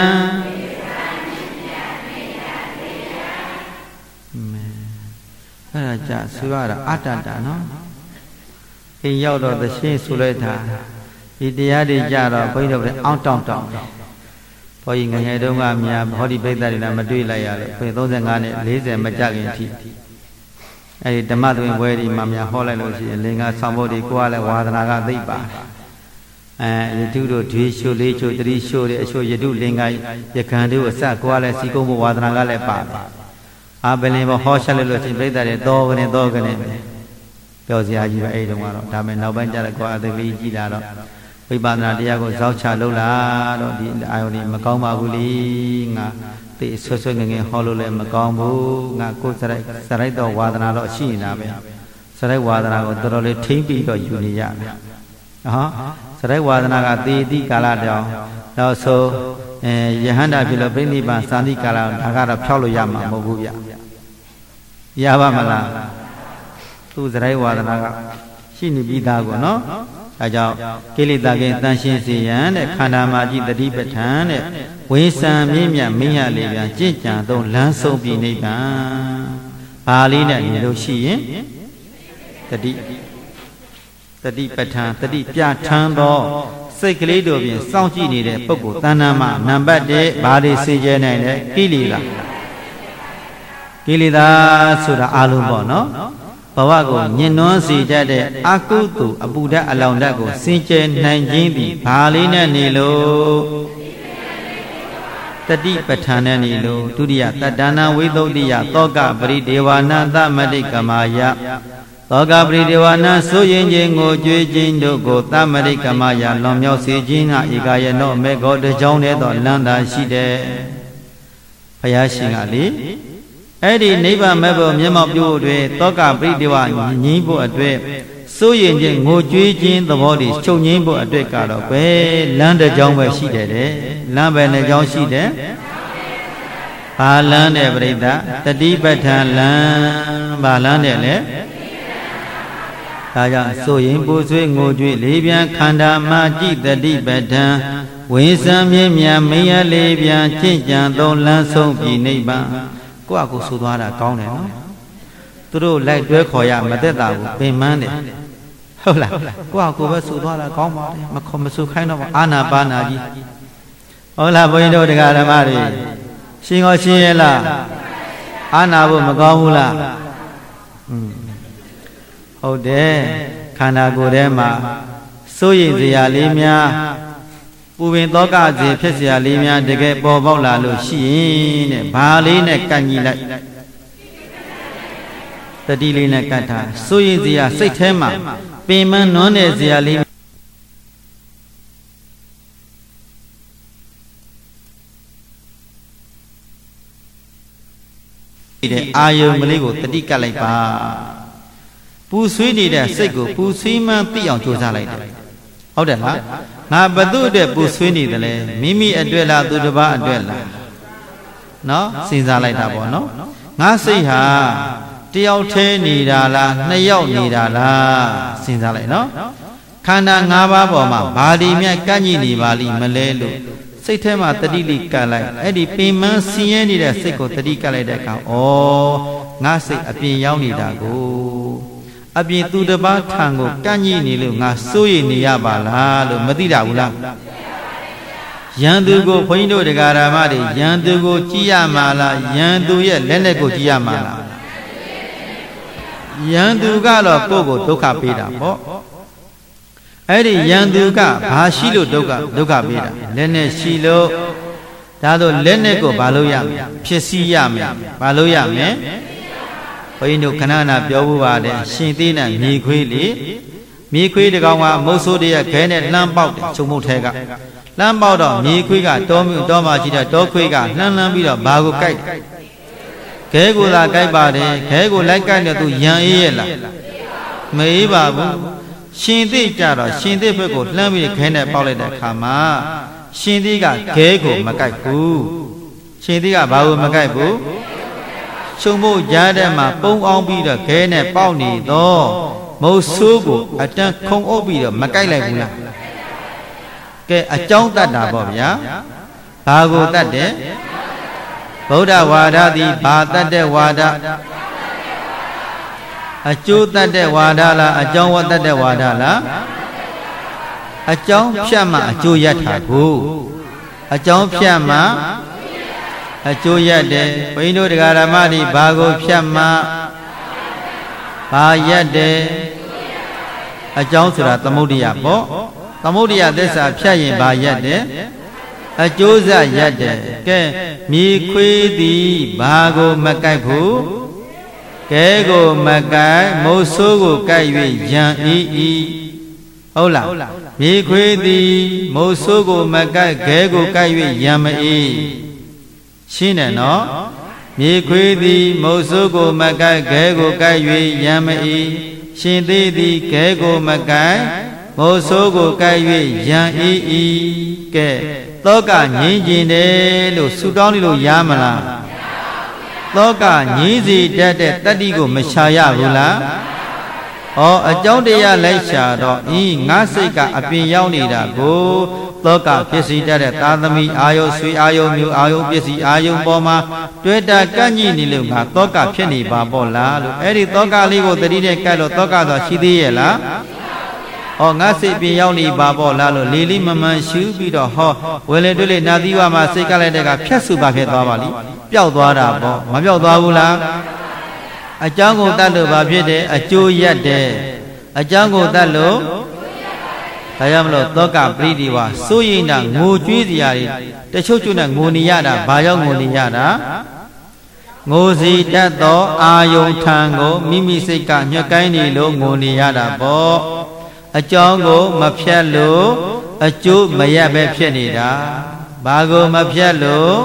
အဲ့ဒါကြဆိုရတာအတ္တတာနော်အိမ်ရောက်တော့သရှင်းဆိုလိုက်တာဒီတရားတွေကြတော့ဘုန်းကြီးတို့လည်းအောင်းတောင်းတောင်းဘုန်းကြီးငယ်ငယ်တုန်းကများဟောဒီပိဿတွေလည်းမတွေ့လိုက်ရလို့ဘုန်းကြီးသုံး၅နဲ့၄၀မကြခင်ထိအဲ့ဒီဓမ္မသွင်းပွဲဒီမှာများဟောလိုက်လို့ရှိရင်လင်္ကာဆောင်ဖို့ဒီကိုကလည်းဝါသနာကသိပါအဲယတုတို့ဓွေရှို့လေးချို့တတိရှို့တဲ့အချို့ယတုလင်္ကာယခံတို့အစကိုကလည်းစီကုံးဖို့ဝါသနာကလည်းပါအာဘယ်လင်ဘောဟောချက်လို့ချင်းပြိဿတွေတော့ကနေတော့ကနေပြောစရာကြီးပဲအဲ့တုန်းကတော့ဒါမဲ့နောက်ပိုင်းကျတော့ကိုအသက်လေးကြီးလာတော့ဝိပဿနာတရားကိုဇောက်ချလုပ်လာတော့ဒီအာယုန်ကြီးမကောင်းပါဘူးလေငါသိဆွဆွငငယ်ဟောလို့လည်းမကောင်းဘူးငါကိုယ်စရိုက်စရိုက်တော့ဝါသနာတော့ရှိနေတာပဲစရိုက်ဝါသနာကိုတော်တော်လေးထိမ့်ပြီးတော့ယူနေရတယ်ဟောစရိုက်ဝါသနာကသေတိကာလတောင်နောက်ဆိုအဲယဟန္တာဖြစ်လို့ပြိဋိဘံသာတိကာလဒါကတော့ဖြောက်လို့ရမှာမဟုတ်ဘူးဗျရပါမလားသူစရိုက်ဝါသနာကရှိနေပြီးသားကိုနော်အဲကြောင့်ကိလေသာကင်းတန်ရှင်းစေရန်တဲ့ခန္ဓာမာကြည့်တတိပဋ္ဌာန်တဲ့ဝိသံမြင့်မြတ်မင်းရလေးပြန်ကြင့်ကြံသုံးလမ်းဆုံးပြီးနိဗ္ဗာန်ဘာလေးနဲ့နေလို့ရှိရင်တတိတတိပဋ္ဌာန်တတိပြထမ်းသောစိတ်ကလေးတို့ပြင်စောင့်ကြည့်နေတဲ့ပုဂ္ဂိုလ်တဏ္ဍာမှာနံပါတ်တစ်ဘာတွေစေကျဲနိုင်လဲကိလေသာကိလေသာဆိုတာအလုံးပေါ့နော်ဘဝကိုညှဉ်းနှွမ်းစေတတ်တဲ့အကုသိုလ်အပူဓာတ်အလောင်ဓာတ်ကိုစင်ကြယ်နိုင်ခြင်းသည်ဘာလေးနဲ့နေလို့တတိပဋ္ဌာန်နဲ့နေလို့ဒုတိယတတ္တနာဝိသုဒ္ဓိယသောကပရိဒေဝနာသမတိကမာယသောကပရိဒေဝနာဆိုရင်ခြင်းကိုကြွေးခြင်းတို့ကိုသမရိကမယလွန်မြောက်စေခြင်းဟာဧကယနောအမေကောတကြောင်းတည်းသောလမ်းသာရှိတယ်ဘုရားရှင်ကလေအဲ့ဒီနိဗ္ဗာန်မဲ့ဖို့မျက်မှောက်ပြုအတွက်သောကပရိဒေဝငြိမ်းဖို့အတွက်စိုးရင်ခြင်းငိုကြွေးခြင်းသဘောတွေချုပ်ငြိမ်းဖို့အတွက်ကတော့ပဲလမ်းတစ်ကြောင်းပဲရှိတယ်တဲ့လမ်းပဲနှစ်ကြောင်းရှိတယ်ဘာလမ်းနဲ့ပြိဿတတိပဋ္ဌာန်လမ်းဘာလမ်းနဲ့လဲဒါကြောင့်စိုးရင်ပူဆွေးငိုကြွေးလေးပြန်ခန္ဓာမှာကြည်တတိပဋ္ဌာန်ဝိသံမြင့်မြတ်မင်းရလေးပြန်ကျင့်ကြံသုံးလမ်းဆုံးပြီနိဗ္ဗာန်ကိုယ့်အကူဆိုသွားတာကောင်းတယ်နော်သူတို့လိုက်တွဲခေါ်ရမသက်တာဘူးပင်မန်းတယ်ဟုတ်လားကိုယ့်အကူပဲဆိုသွားတာကောင်းပါတယ်မခေါ်မဆိုခိုင်းတော့အာနာပါနာကြီးဟုတ်လားဘုန်းကြီးတို့တရားဓမ္မတွေရှင်ရောရှင်းရဲ့လားအာနာဖို့မကောင်းဘူးလားอืมဟုတ်တယ်ခန္ဓာကိုယ်ထဲမှာစိုးရိမ်စရာလေးများပူပင်သောကစေဖြစ်เสียလေးများတကယ်ပေါ်ပေါက်လာလို့ရှိရင်တဲ့ဘာလေးနဲ့ကန့်ကြည့်လိုက်တတိလေးနဲ့ကတ်ထားစိုးရင်စရာစိတ်ထဲမှာပင်မနွမ်းတဲ့စရာလေးတဲ့အာယုံကလေးကိုတတိကတ်လိုက်ပါပူဆွေးနေတဲ့စိတ်ကိုပူဆွေးမှန်းသိအောင်ကြိုးစားလိုက်တယ်ဟုတ်တယ်လားငါဘသူ့အတွက်ပူဆွေးနေတယ်လဲမိမိအတွက်လားသူတစ်ပါးအတွက်လားနော်စဉ်းစားလိုက်တာပေါ့နော်ငါစိတ်ဟာတယောက်ထဲနေတာလားနှစ်ယောက်နေတာလားစဉ်းစားလိုက်နော်ခန္ဓာ၅ပါးပေါ်မှာဘာဒီမြတ်ကန့်ညိနေပါလိမလဲလို့စိတ်ထဲမှာတတိလိကတ်လိုက်အဲ့ဒီပင်မဆင်းရဲနေတဲ့စိတ်ကိုတတိကတ်လိုက်တဲ့အခါဩငါစိတ်အပြင်ရောက်နေတာကိုအပြင်သူတစ်ပါးထံကိုကန့်ညိနေလို့ငါစိုးရိမ်နေရပါလားလို့မသိတာဘူးလားယန္တုကိုခွင်းတို့တရားဓမ္မတွေယန္တုကိုကြည်ရမှာလားယန္တုရဲ့လက်လက်ကိုကြည်ရမှာလားယန္တုကတော့ကိုယ့်ကိုဒုက္ခပေးတာပေါ့အဲ့ဒီယန္တုကဘာရှိလို့ဒုက္ခဒုက္ခပေးတာလက်နဲ့ရှိလို့ဒါဆိုလက်နဲ့ကိုဘာလို့ရမလဲဖြစ်စီရမယ်ဘာလို့ရမလဲဘုန်းကြီးတို့ခဏနာပြောဖို့ပါတယ်ရှင်သေးနဲ့မြေခွေးလေမြေခွေးတကောင်ကမုတ်ဆိုးတည်းရဲ့ခဲနဲ့လှမ်းပေါက်တယ်ချုံမုတ်ထဲကလှမ်းပေါက်တော့မြေခွေးကတောမြို့တောမှာရှိတဲ့တောခွေးကလှမ်းလှမ်းပြီးတော့ဘာကိုကြိုက်ခဲကိုသာကြိုက်ပါတယ်ခဲကိုလိုက်ကြိုက်တယ်သူရံအေးရဲ့လားမအေးပါဘူးရှင်သေးကြတော့ရှင်သေးဘက်ကိုလှမ်းပြီးခဲနဲ့ပေါက်လိုက်တဲ့အခါမှာရှင်သေးကခဲကိုမကြိုက်ဘူးရှင်သေးကဘာကိုမကြိုက်ဘူးချုံဖို့ကြားထဲမှာပုံအောင်ပြီးတော့ခဲနဲ့ပေါက်နေတော့မုတ်ဆိုးကိုအတန်းခုံအုပ်ပြီးတော့မကြိုက်လိုက်ဘူးလားကဲအကြောင်းတတ်တာပေါ့ဗျာဘာကိုတတ်တယ်ဗုဒ္ဓဝါဒသည်ဘာတတ်တဲ့ဝါဒအကျိုးတတ်တဲ့ဝါဒလားအကြောင်းဝတတ်တဲ့ဝါဒလားအကြောင်းဖြတ်မှအကျိုးရတာကိုအကြောင်းဖြတ်မှအကျိုးရတယ်ဘုန်းကြီးတို့တရားဓမ္မတွေဘာကိုဖြတ်မှဘာရတယ်အကြောင်းဆိုတာသမုဒ္ဒရာပေါ့သမုဒ္ဒရာသစ္စာဖြတ်ရင်ဘာရတယ်အကျိုးစရတယ်ကဲမြေခွေးသည်ဘာကိုမကြိုက်ဘူးကဲကိုမကြိုက်မုတ်ဆိုးကိုကြိုက်၍ရံဤဤဟုတ်လားမြေခွေးသည်မုတ်ဆိုးကိုမကြိုက်ခဲကိုကြိုက်၍ရံမဤရှင်းတယ်နော်မြေခွေးသည်မုတ်ဆိုးကိုမကြိုက်ခဲကိုကြိုက်၍ရံမဤရှင်သေးသည်ခဲကိုမကြိုက်မုတ်ဆိုးကိုကြိုက်၍ရံဤဤကဲသောကငြင်းကျင်တယ်လို့ဆူတောင်းလို့ရမလားသောကငြင်းစီတတ်တဲ့တတ္တိကိုမရှာရဘူးလားဩအကြောင်းတရားလိုက်ရှာတော့ဤငါစိတ်ကအပြင်ရောက်နေတာကိုသောကပစ္စည်းတတ်တဲ့သာသမီအာယုဆွေအာယုမျိုးအာယုပစ္စည်းအာယုပေါ်မှာတွေ့တာကန့်ညိနေလို့ငါသောကဖြစ်နေပါပေါ့လားလို့အဲ့ဒီသောကလေးကိုတတိနဲ့ကတ်လို့သောကဆိုရှိသေးရဲ့လားဩငါစိတ်ပြင်ရောက်နေပါပေါ့လားလို့လေးလေးမမှန်ရှုပြီးတော့ဟောဝယ်လေတွေ့လေနာသီဝမှာစိတ်ကလိုက်တဲ့ကဖြတ်စုပါဖြစ်သွားပါလိပျောက်သွားတာပေါ့မပျောက်သွားဘူးလားအကြောင်းကိုတတ်လို့ဘာဖြစ်တယ်အကျိုးရက်တယ်အကြောင်းကိုတတ်လို့ဒါကြောင့်မလို့သောကပရိဒီဝစိုးရိမ်တာငိုကြွေးစရာတွေတချို့ချို့နဲ့ငိုနေရတာဘာကြောင့်ငိုနေရတာငိုစီတတ်သောအာယုံထံကိုမိမိစိတ်ကညှက်ကိုင်းနေလို့ငိုနေရတာပေါ့အကြောင်းကိုမဖြတ်လို့အကျိုးမရပဲဖြစ်နေတာဘာကိုမဖြတ်လို့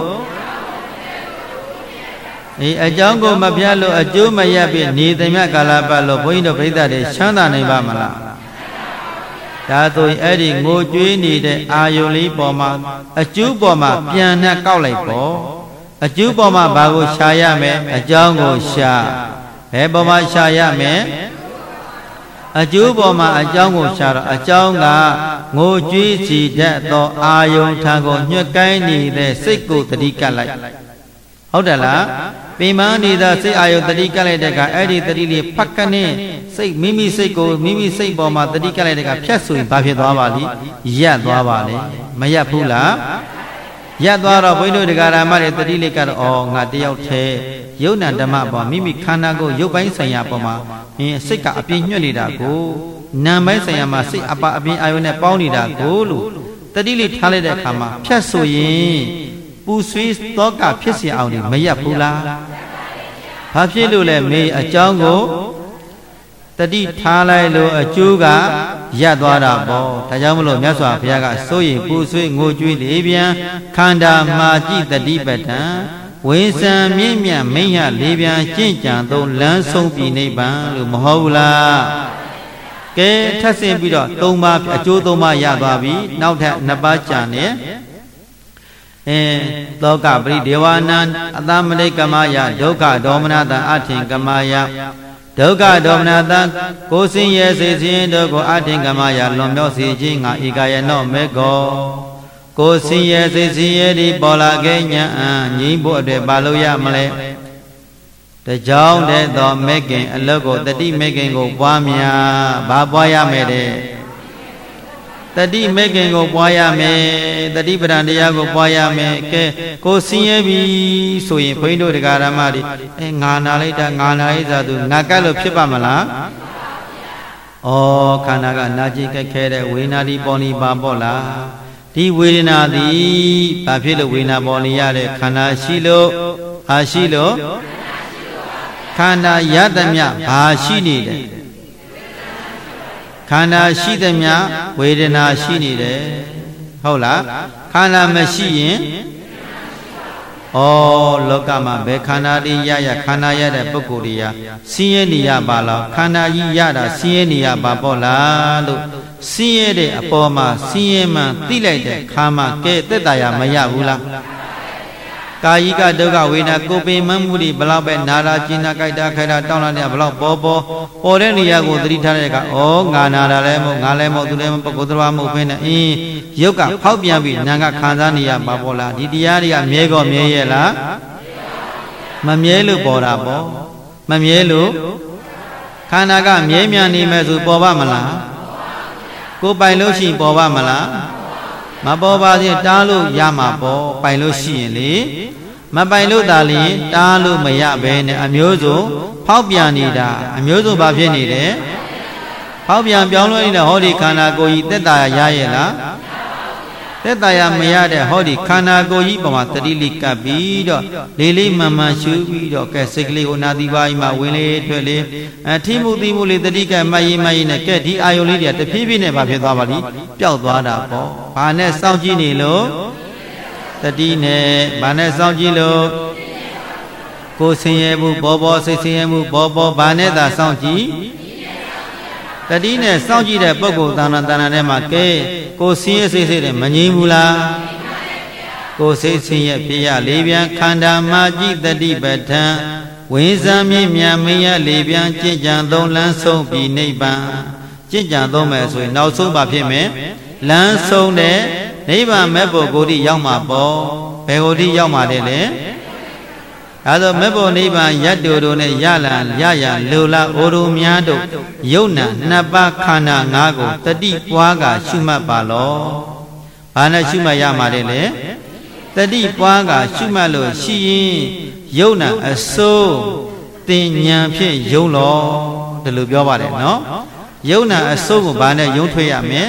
ဒီအကြောင်းကိုမဖြတ်လို့အကျိုးမရပြီနေသမျှကာလပတ်လို့ဘုန်းကြီးတို့ပြိဿတွေချမ်းသာနိုင်ပါမလားဒါဆိုရင်အဲ့ဒီငိုကြွေးနေတဲ့အာယုံလေးပေါ်မှာအကျိုးပေါ်မှာပြန်နဲ့ကောက်လိုက်ပေါ့အကျိုးပေါ်မှာဘာကိုရှာရမလဲအကြောင်းကိုရှာဘယ်ပေါ်မှာရှာရမလဲအကျိုးပေါ်မှာအကြောင်းကိုရှာတော့အကြောင်းကငိုကြွေးစီတတ်သောအာယုံထံကိုညှက်ကိုင်းနေတဲ့စိတ်ကိုတတိကပ်လိုက်ဟုတ်တယ်လားပင်မနေတဲ့စိတ်အာယုံတတိကပ်လိုက်တဲ့ကအဲ့ဒီတတိလေးဖက်ကနေစိတ်မိမိစိတ်ကိုမိမိစိတ်ပေါ်မှာတတိကပ်လိုက်တဲ့ကဖြတ်ဆိုရင်ဘာဖြစ်သွားပါလိရပ်သွားပါလေမရပ်ဘူးလားရပ်သွားတော့ဘုန်းကြီးတို့တရားဓမ္မတွေတတိလေးကတော့ဩငါတယောက်တည်းယုံနာဓမ္မပေါ်မိမိခန္ဓာကိုယ်ရုပ်ပိုင်းဆိုင်ရာပေါ်မှာအင်းစိတ်ကအပြင်းညွတ်နေတာကိုနာမ်ပိုင်းဆိုင်ရာမှာစိတ်အပအပြင်းအာယုံနဲ့ပေါင်းနေတာကိုလို့တတိလေးထားလိုက်တဲ့အခါမှာဖြတ်ဆိုရင်ပူဆွေးသောကဖြစ်เสียအောင်ဒီမရပ်ဘူးလားဘာဖြစ်လို့လဲမေးအကြောင်းကိုတတိထားလိုက်လို့အကျိုးကရပ်သွားတာပေါ့ဒါကြောင့်မလို့မြတ်စွာဘုရားကစိုးရင်ပူဆွေးငိုကြွေးလေပြန်ခန္ဓာမှာကြည်တတိပတံဝိသံမြင့်မြတ်မိညလေးပြန်ကျင့်ကြံသုံးလမ်းဆုံးပြီနိဗ္ဗာန်လို့မဟုတ်ဘူးလားကဲထပ်ဆင့်ပြီးတော့သုံးပါးအကျိုးသုံးပါးရသွားပြီနောက်ထပ်နှစ်ပါးကြံနေအဲသောကပရိဒေဝနာအသမလိကမယဒုက္ခဒေါမနတအထင်ကမယဒုက္ခဒေါမနတကိုစင်ရဲ့စေခြင်းတို့ကိုအထင်ကမယလွန်မြောက်စေခြင်းငါဧကယနောမေကောကိုစင်ရဲ့စေခြင်းရဲ့ဒီပေါ်လာခဲ့ညာအံငြိမ့်ဖို့အတွက်ဘာလို့ရမလဲတကြောင်တဲ့သောမေခင်အလုတ်ကိုတတိမေခင်ကိုပွားများဘာပွားရမယ်တဲ့တတိမေခင်ကိုပွားရမယ်တတိပဒံတရားကိုပွားရမယ်ကဲကိုစင်ရဲ့ပြီဆိုရင်ဘုန်းကြီးတို့တရားဓမ္မတွေအဲငါနာလိုက်တာငါနာလိုက်တာသူငါကတ်လို့ဖြစ်ပါမလားဩခန္ဓာကနာကျင်ကြက်ခဲတဲ့ဝေဒနာဒီပေါ်နေပါပေါ့လားဒီဝေဒနာသည်ဘာဖြစ်လို့ဝေဒနာပေါ်နေရတဲ့ခန္ဓာရှိလို့ဟာရှိလို့ခန္ဓာရသမျှဘာရှိနေတယ်ခန္ဓာရှိသမျှဝေဒနာရှိနေတယ်ဟုတ်လားခန္ဓာမရှိရင်ဩလောကမှာဘယ်ခန္ဓာလေးရရခန္ဓာရတဲ့ပုဂ္ဂိုလ်တွေကဆင်းရဲနေရပါလားခန္ဓာကြီးရတာဆင်းရဲနေရပါပေါ့လားလို့ဆင်းရဲတဲ့အပေါ်မှာဆင်းရဲမှသိလိုက်တဲ့ခါမှကဲသက်သာရမရဘူးလားကာယိကဒုက္ခဝေဒနာကိုပင်မမှုတွေဘလောက်ပဲနာတာကျင်နာကြိုက်တာခိုက်တာတောင်းလာတဲ့ဘလောက်ပေါ်ပေါ်ပေါ်တဲ့နေရာကိုသတိထားတဲ့အခါဩငါနာတာလည်းမဟုတ်ငါလည်းမဟုတ်သူလည်းမပုဂ္ဂိုလ်တော်မဟုတ်ဘဲနဲ့အင်းရုပ်ကဖောက်ပြန်ပြီးနာကခံစားနေရပါပေါ်လားဒီတရားတွေကမြဲကောမြဲရဲ့လားမမြဲလို့ပေါ်တာပေါ့မမြဲလို့ခန္ဓာကမြဲမြံနေမဲ့ဆိုပေါ်ပါမလားကိုပိုင်လို့ရှိရင်ပေါ်ပါမလားမပေါ်ပါစေတားလို့ရမှာပေါ့ပိုင်လို့ရှိရင်လေမပိုင်လို့သာလျှင်တားလို့မရဘဲနဲ့အမျိုးစုံဖောက်ပြန်နေတာအမျိုးစုံဘာဖြစ်နေတယ်ဖောက်ပြန်ပြောင်းလဲနေတဲ့ဟောဒီခန္ဓာကိုယ်ကြီးသက်သာရရဲ့လားသက်သာရမရတဲ့ဟောဒီခန္ဓာကိုယ်ကြီးပေါ်မှာတတိလိကပ်ပြီးတော့လေးလေးမှန်မှန်ရှုပြီးတော့ကဲစိတ်ကလေးကိုနာတိပါးကြီးမှာဝင်လေထွက်လေအထိမှုတိမှုလေးတတိကပ်မှတ်ရင်မှတ်ရင်နဲ့ကဲဒီအာယုလေးတွေတဖြည်းဖြည်းနဲ့ဘာဖြစ်သွားပါလိပျောက်သွားတာပေါ့ဘာနဲ့စောင့်ကြည့်နေလို့တတိနဲ့ဘာနဲ့စောင့်ကြည့်လို့ကိုယ်ဆင်းရဲမှုဘောဘောစိတ်ဆင်းရဲမှုဘောဘောဘာနဲ့သာစောင့်ကြည့်တတိနဲ့စောင့်ကြည့်တဲ့ပုဂ္ဂိုလ်တဏ္ဍာတဏ္ဍာထဲမှာကဲကိုယ်ဆင်းရဲစိတ်စိတ်နဲ့မငြိမ်းဘူးလားကိုယ်စိတ်ဆင်းရဲဖြစ်ရလေးပြန်ခန္ဓာမှာကြည်တတိပဋ္ဌံဝိဇံမြင့်မြတ်မင်းရလေးပြန်ကြင်ကြံသုံးလန်းဆုံးပြီးနိဗ္ဗာန်ကြင်ကြံသုံးမယ်ဆိုရင်နောက်ဆုံးပါဖြစ်မယ်လမ်းဆုံးတဲ့နိဗ္ဗာန်မဲ့ဖို့ကိုယ်တိရောက်မှာပေါ့ဘယ်ကိုယ်တိရောက်မှာလဲလေဒါဆိုမဲ့ဖို့နိဗ္ဗာန်ရတ်တူတို့နဲ့ရလာရရလူလာအိုတို့များတို့ယုံနာနှစ်ပါးခန္ဓာ၅ကိုတတိပွားကရှုမှတ်ပါလောဘာနဲ့ရှုမှတ်ရမှာလဲလေတတိပွားကရှုမှတ်လို့ရှိရင်ယုံနာအစိုးတင်ဉဏ်ဖြင့်ယုံလောဒီလိုပြောပါတယ်နော်ယုံနာအစိုးကိုဘာနဲ့ယုံထွေးရမလဲ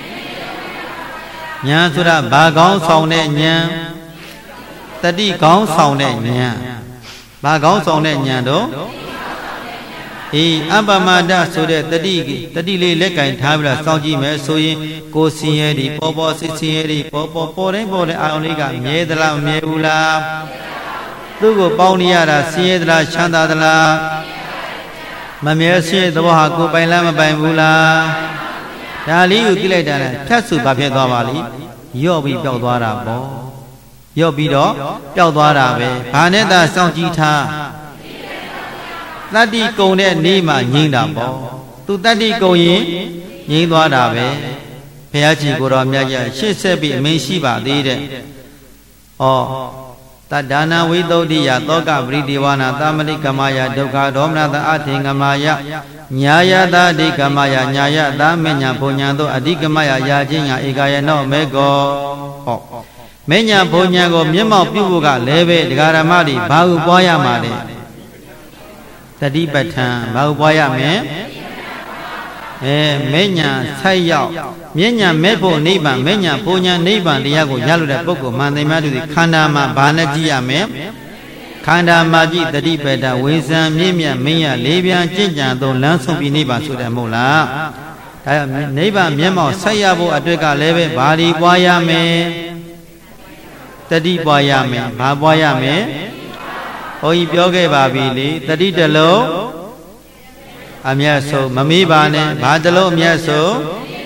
ဉာဏ်ဆိုတာဘာကောင်းဆောင်တဲ့ဉာဏ်တတိကောင်းဆောင်တဲ့ဉာဏ်ဘဘာကောင်းဆောင်တဲ့ဉာဏ်တော့အေးအပ္ပမဒဆိုတဲ့တတိတတိလေးလက်ကင်ထားပြီးတော့စောင့်ကြည့်မယ်ဆိုရင်ကိုယ်စင်ရဲဒီပေါ်ပေါ်စစ်စင်ရဲဒီပေါ်ပေါ်ပေါ်တိုင်းပေါ်တဲ့အာရုံလေးကမြဲသလားမမြဲဘူးလားသူ့ကိုပေါင်းနေရတာစင်ရဲသလားချမ်းသာသလားမမြဲစင်ရဲသဘောဟာကိုယ်ပိုင်လားမပိုင်ဘူးလားဒါလေးကိုကြည့်လိုက်တာနဲ့ဖြတ်စုဘာဖြစ်သွားပါလိမ့်ရော့ပြီးပျောက်သွားတာပေါ့ရော့ပြီးတော့ပျောက်သွားတာပဲဘာနဲ့သာစောင့်ကြည့်ထားတတ္တိကုံတဲ့နေ့မှငြိမ့်တာပေါ့သူတတ္တိကုံရင်ငြိမ့်သွားတာပဲဘုရားကြီးကိုတော်မြတ်ကြီးရှေ့ဆက်ပြီးအမင်းရှိပါသေးတဲ့ဩတတ္ဒါနာဝိသုဒ္ဓိယသောကပရိဒေဝနာသမတိကမယဒုက္ခဒေါမနတအထေငမယညာယတာအဓိကမယညာယတာမညာဘုံညာတို့အဓိကမယယာချင်းညာဧကယနောမေကောဟောမညာဘုံညာကိုမျက်မှောက်ပြုဖို့ကလည်းပဲဒကာရမတွေဘာဟုပွားရမှာလဲတတိပဋ္ဌာန်ဘာဟုပွားရမလဲအဲမညာဆိုက်ရောက်မျက်ညာမဲ့ဖို့နိဗ္ဗာန်မညာဘုံညာနိဗ္ဗာန်တရားကိုရလို့တဲ့ပုဂ္ဂိုလ်မှန်သိမှတူသည်ခန္ဓာမှာဘာနဲ့ကြည့်ရမလဲခန္ဓာမှာကြည့်တတိပဋ္ဌာန်ဝိဇံမြင့်မြတ်မင်းရလေးပြန်ကြင်ကြံသောလမ်းဆုံးပြီးနိဗ္ဗာန်ဆိုတယ်မဟုတ်လားဒါနိဗ္ဗာန်မျက်မှောက်ဆက်ရဖို့အတွက်ကလည်းပဲဘာဒီပွားရမယ်တတိပွားရမယ်ဘာပွားရမယ်ဘုန်းကြီးပြောခဲ့ပါပြီလေတတိတလုံးအမျက်ဆုံးမမေးပါနဲ့ဘာတလုံးအမျက်ဆုံး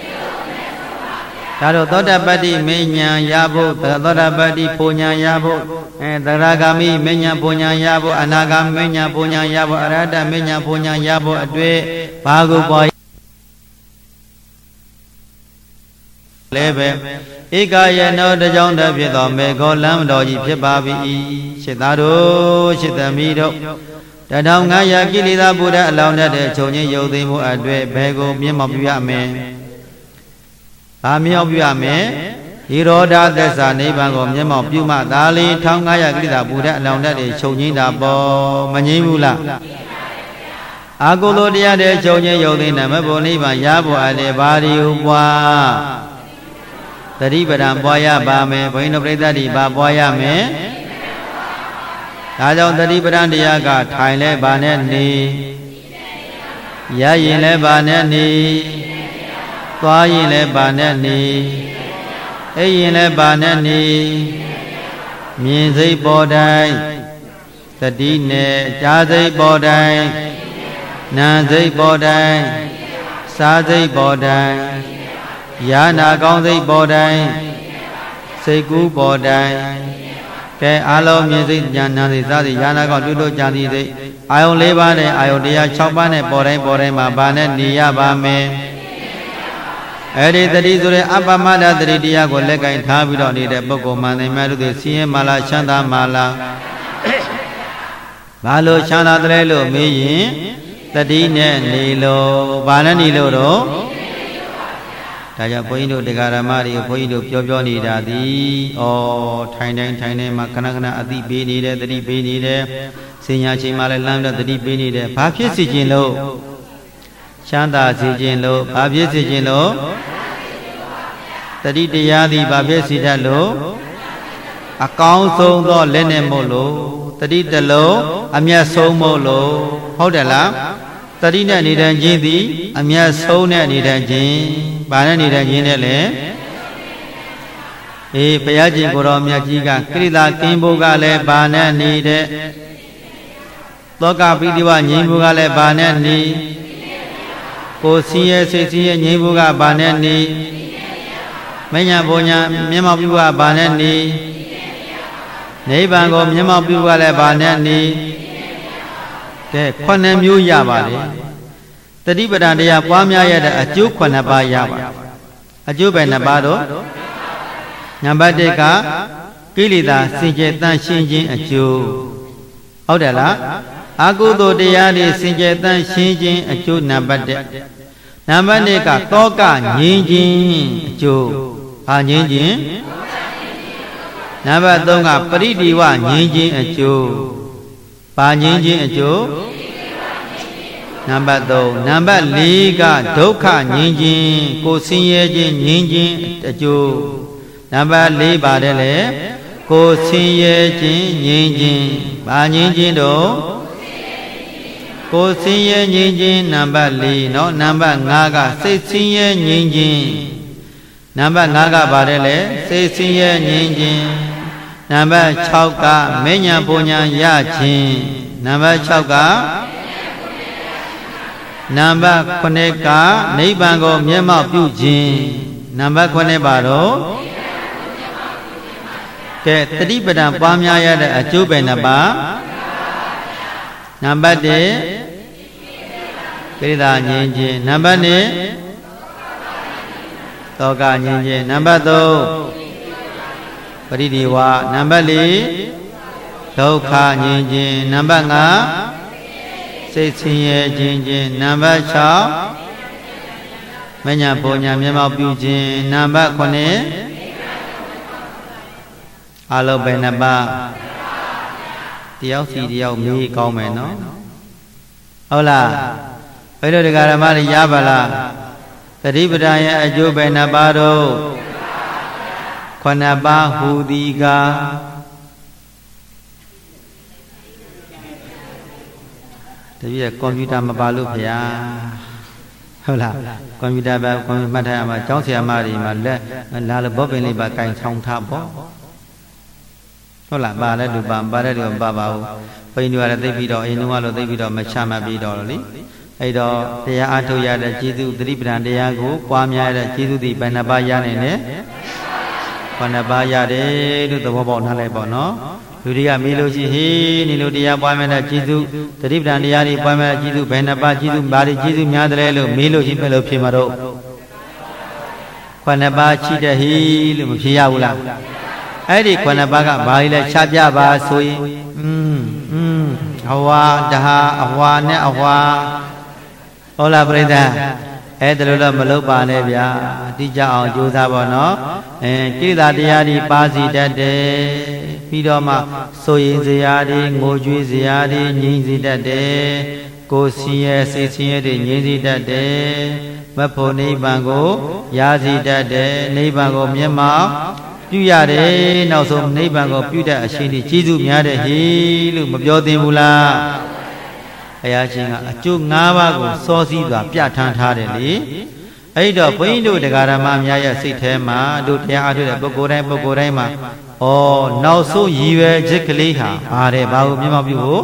ဒါတော့သောတပတ္တိမဉ္ဇဉ်ရဖို့သောတပတ္တိပူညာရဖို့အဲသရဂါမိမဉ္ဇဉ်ပူညာရဖို့အနာဂါမိမဉ္ဇဉ်ပူညာရဖို့အရဟတမဉ္ဇဉ်ပူညာရဖို့အတွေ့ဘာကိုပွားလဲပဲဧကယနောတကြောင့်တဖြစ်သောမေခောလမ်းတော်ကြီးဖြစ်ပါ၏ရှစ်သားတို့ရှစ်သမီးတို့တထောင်ငါးရာကိလေသာဘုရားအလောင်းတဲ့ခြုံချင်းယုတ်သိမှုအတွေ့ဘယ်ကိုမျက်မှောက်ပြုရမလဲဘာမျက်မှောက်ပြုရမလဲဟိရောဓသစ္စာနိဗ္ဗာန်ကိုမျက်မှောက်ပြုမှသာလေတစ်ထောင်ငါးရာကိလေသာဘုရားအလောင်းတဲ့ခြုံချင်းတာပေါ်မငြိမ့်ဘူးလားအာကုလိုတရားတဲ့ခြုံချင်းယုတ်သိနမဘုံနိဗ္ဗာန်ရဖို့အလေဘာဒီဟုပွားတတိပဒံပွားရပါမယ်ဘုန်းကြီးတို့ပြိဿတိဘာပွားရမယ်ဒါကြောင့်တတိပဒံတရားကထိုင်လဲဘာနဲ့နေရရင်လဲဘာနဲ့နေသွားရင်လဲဘာနဲ့နေအိပ်ရင်လဲဘာနဲ့နေမြင်စိတ်ပေါ်တိုင်းတတိနဲ့ကြားစိတ်ပေါ်တိုင်းနာစိတ်ပေါ်တိုင်းစားစိတ်ပေါ်တိုင်းယာနာကောင်းစိတ်ပေါ်တိုင်းစိတ်ကူးပေါ်တိုင်းကဲအလုံးမြင်စိတ်ဉာဏ်နာစိတ်စားစိတ်ယာနာကောင်းတူတူကြံစီစိတ်အာယုံ၄ပါးနဲ့အာယုံတရား၆ပါးနဲ့ပေါ်တိုင်းပေါ်တိုင်းမှာဘာနဲ့နေရပါမယ်အဲ့ဒီတတိဆိုတဲ့အပ္ပမဒတတိတရားကိုလက်ကင်ထားပြီးတော့နေတဲ့ပုဂ္ဂိုလ်မှန်တယ်များလို့သိစင်းရဲမလားချမ်းသာမလားဘာလို့ချမ်းသာတယ်လို့မေးရင်တတိနဲ့နေလို့ဘာနဲ့နေလို့တော့ဒါကြောင့်ဘုန်းကြီးတို့တရားဓမ္မတွေကိုဘုန်းကြီးတို့ပြောပြောနေတာသည်ဩထိုင်တိုင်းထိုင်တိုင်းမှာခဏခဏအတိပေးနေတယ်တတိပေးနေတယ်စင်ညာချိန်မှာလည်းလမ်းပြီးတော့တတိပေးနေတယ်ဘာဖြစ်စီခြင်းလို့ချမ်းသာစီခြင်းလို့ဘာဖြစ်စီခြင်းလို့တတိတရားသည်ဘာဖြစ်စီတတ်လို့အကောင်းဆုံးသောလက်နဲ့မို့လို့တတိတလုံးအမျက်ဆုံးမို့လို့ဟုတ်တယ်လားတတိနဲ့နေထိုင်ခြင်းသည်အမျက်ဆုံးနဲ့နေထိုင်ခြင်းဘာနဲ့နေထိုင်ခြင်းနဲ့လဲအေးဘုရားရှင်ကိုတော်မြတ်ကြီးကကိရိတာကင်းဖို့ကလည်းဘာနဲ့နေတဲ့သောကပိတိဝငြိမ်းဖို့ကလည်းဘာနဲ့နေကိုယ်စည်းရဲစိတ်စည်းရဲငြိမ်းဖို့ကဘာနဲ့နေမညာဘုံညာမျက်မှောက်ပြုကဘာနဲ့နေနိဗ္ဗာန်ကိုမျက်မှောက်ပြုကလည်းဘာနဲ့နေကဲခုနှစ်မျိုးရပါလေတတိပဒံတရားပွားများရတဲ့အကျိုးခုနှစ်ပါးရပါအကျိုးပဲနှစ်ပါးတော့နံပါတ်တစ်ကကိလေသာစင်ကြယ်တန့်ရှင်းခြင်းအကျိုးဟုတ်တယ်လားအကုသိုလ်တရားတွေစင်ကြယ်တန့်ရှင်းခြင်းအကျိုးနံပါတ်တစ်နံပါတ်နှစ်ကတောကငြိမ်းခြင်းအကျိုးဘာငြိမ်းခြင်းနံပါတ်သုံးကပရိဒီဝငြိမ်းခြင်းအကျိုးဘာငြိမ်းခြင်းအကျိုးနံပါတ်သုံးနံပါတ်လေးကဒုက္ခငြိမ်းခြင်းကိုဆင်းရဲခြင်းငြိမ်းခြင်းအကျိုးနံပါတ်လေးပါတယ်လေကိုဆင်းရဲခြင်းငြိမ်းခြင်းဘာငြိမ်းခြင်းတို့ကိုဆင်းရဲငြိမ်းခြင်းနံပါတ်၄เนาะနံပါတ်၅ကစိတ်ဆင်းရဲငြိမ်းခြင်းနံပါတ်၅ကပါတယ်လေစိတ်ဆင်းရဲငြိမ်းခြင်းနံပါတ်၆ကမေညာပူညာရခြင်းနံပါတ်၆ကနံပါတ်ခုနှစ်ကနိဗ္ဗာန်ကိုမျက်မှောက်ပြုခြင်းနံပါတ်ခုနှစ်ပါတော့ကဲတတိပဒံပွားများရတဲ့အကျိုးပဲနှစ်ပါးနံပါတ်၁ပိဋကငြိမ်းခြင်းနံပါတ်၂သောကငြိမ်းခြင်းနံပါတ်၃ပရိဒီဝနံပါတ်၄ဒုက္ခငြိမ်းခြင်းနံပါတ်၅စိတ်ဆင်းရဲခြင်းခြင်းနံပါတ်၆မညာပူညာမျက်မှောက်ပြုခြင်းနံပါတ်၉အလုံးပဲနှစ်ပါးတယောက်စီတယောက်မေးကောင်းမယ်နော်ဟုတ်လားဘယ်လိုတရားဓမ္မတွေရပါလားသတိပဋ္ဌာန်ရဲ့အကျိုးပဲနှစ်ပါးတို့ခုနှစ်ပါးဟူသည်ကတပည့်ကွန်ပျူတာမပါလို့ဖေဟာဟုတ်လားကွန်ပျူတာပဲကွန်ပျူတာမှတ်ထားရမှာကျောင်းဆရာမတွေမှာလက်လာလို့ဘောပင်လေးပါကင်ချောင်းထားပေါ့ဟုတ်လားပါလဲလူပါပါတဲ့လူမပါပါဘူးပိန်တွေလည်းသိပြီးတော့အိမ်လုံးကလို့သိပြီးတော့မချမှတ်ပြီးတော့လေအဲ့တော့တရားအားထုတ်ရတဲ့ကျေးဇူးသတိပဋ္ဌာန်တရားကိုပွားများတဲ့ကျေးဇူးဒီဘယ်နှပါးရနိုင်လဲဘယ်နှပါးရတယ်လို့သဘောပေါက်နားလိုက်ပေါ့နော်လူတွေကမေးလို့ရှိဟေးနေလို့တရားပွားများတဲ့ကျေးဇူးသတိပဋ္ဌာန်တရားတွေပွားများတဲ့ကျေးဇူးဘယ်နှပါးကျေးဇူးဘာတွေကျေးဇူးများတယ်လို့မေးလို့ရှိဘယ်လိုဖြေမှာတော့ဘယ်နှပါးရှိတဲ့ဟေးလို့မဖြေရဘူးလားအဲ့ဒီခုနှစ်ပါးကဘာလဲချပြပါဆိုရင်อืมอืมအဝါတဟာအဝါနဲ့အဝါဟုတ်လားပြိဿအဲ့ဒါလို့တော့မလုပ်ပါနဲ့ဗျာတိကျအောင်ကြိုးစားပါနော်အဲကိလေသာတရားတွေပါစီတတ်တယ်ပြီးတော့မှစိုးရင်စရာတွေငိုကြွေးစရာတွေငြိမ်စေတတ်တယ်ကိုယ်ဆင်းရဲစိတ်ဆင်းရဲတွေငြိမ်စေတတ်တယ်မဖို့နိဗ္ဗာန်ကိုရစေတတ်တယ်နိဗ္ဗာန်ကိုမျက်မှောက်ပြုရတယ်နောက်ဆုံးနိဗ္ဗာန်ကိုပြုတဲ့အရှင်ကြီးကျေးဇူးများတဲ့ဟေးလို့မပြောသင့်ဘူးလားဘုရားရှင်ကအကျိုး၅ပါးကိုစောစည်းစွာပြဋ္ဌာန်းထားတယ်လေအဲ့တော့ဘုန်းကြီးတို့တရားဓမ္မများရဲ့စိတ်ထဲမှာတို့တရားအားထုတ်တဲ့ပုဂ္ဂိုလ်တိုင်းပုဂ္ဂိုလ်တိုင်းမှာဩနောက်ဆုံးရည်ရွယ်ချက်ကလေးဟာပါတယ်ဘာကိုမျက်မှောက်ပြုဖို့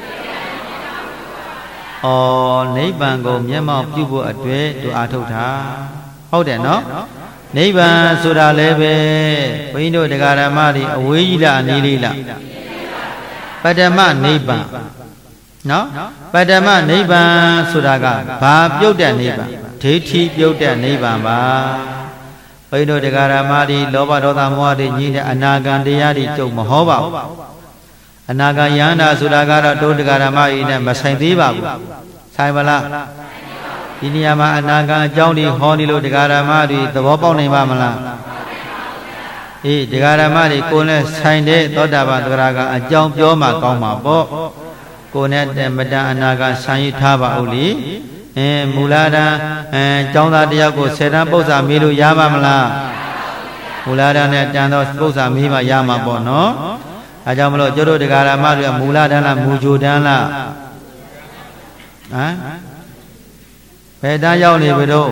ဩနိဗ္ဗာန်ကိုမျက်မှောက်ပြုဖို့အတွက်တို့အားထုတ်တာဟုတ်တယ်နော်နိဗ္ဗာန်ဆိုတာလည်းပဲဘုန်းကြီးတို့တရားဓမ္မတွေအဝေးကြီးလားအနည်းလေးလားပထမနိဗ္ဗာန်နော်ပထမနိဗ္ဗာန်ဆိုတာကဘာပြုတ်တဲ့နိဗ္ဗာန်ဒိဋ္ဌိပြုတ်တဲ့နိဗ္ဗာန်ပါဘုန်းကြီးတို့တရားဓမ္မတွေလောဘဒေါသမောဟတွေညှိတဲ့အနာဂံတရားတွေကြုံမဟောပါဘူးအနာဂံယန္တာဆိုတာကတော့တို့တရားဓမ္မကြီးနဲ့မဆိုင်သေးပါဘူးဆိုင်ပါလားဒီနေရာမှာအနာဂံအကြောင်းတွေဟောနေလို့တရားဓမ္မတွေသဘောပေါက်နိုင်ပါမလားအေးတရားဓမ္မတွေကိုယ်နဲ့ဆိုင်တဲ့သောတာပန်သဂရကအကြောင်းပြောမှကောင်းမှာပေါ့ကိုယ်နဲ့မတန်အနာဂံဆိုင်ရထားပါဦးလေအဲမူလာတန်အဲကျောင်းသားတယောက်ကိုဆယ်တန်းပု္ပ္ပာမေးလို့ရပါမလားမူလာတန်နဲ့တန်သောပု္ပ္ပာမေးမှရမှာပေါ့နော်အဲကြောင့်မလို့ကျတို့တရားဓမ္မတွေကမူလာတန်လားမူဂျိုတန်လားဟမ်ဘယ်တန်းရောက်နေပြီတော့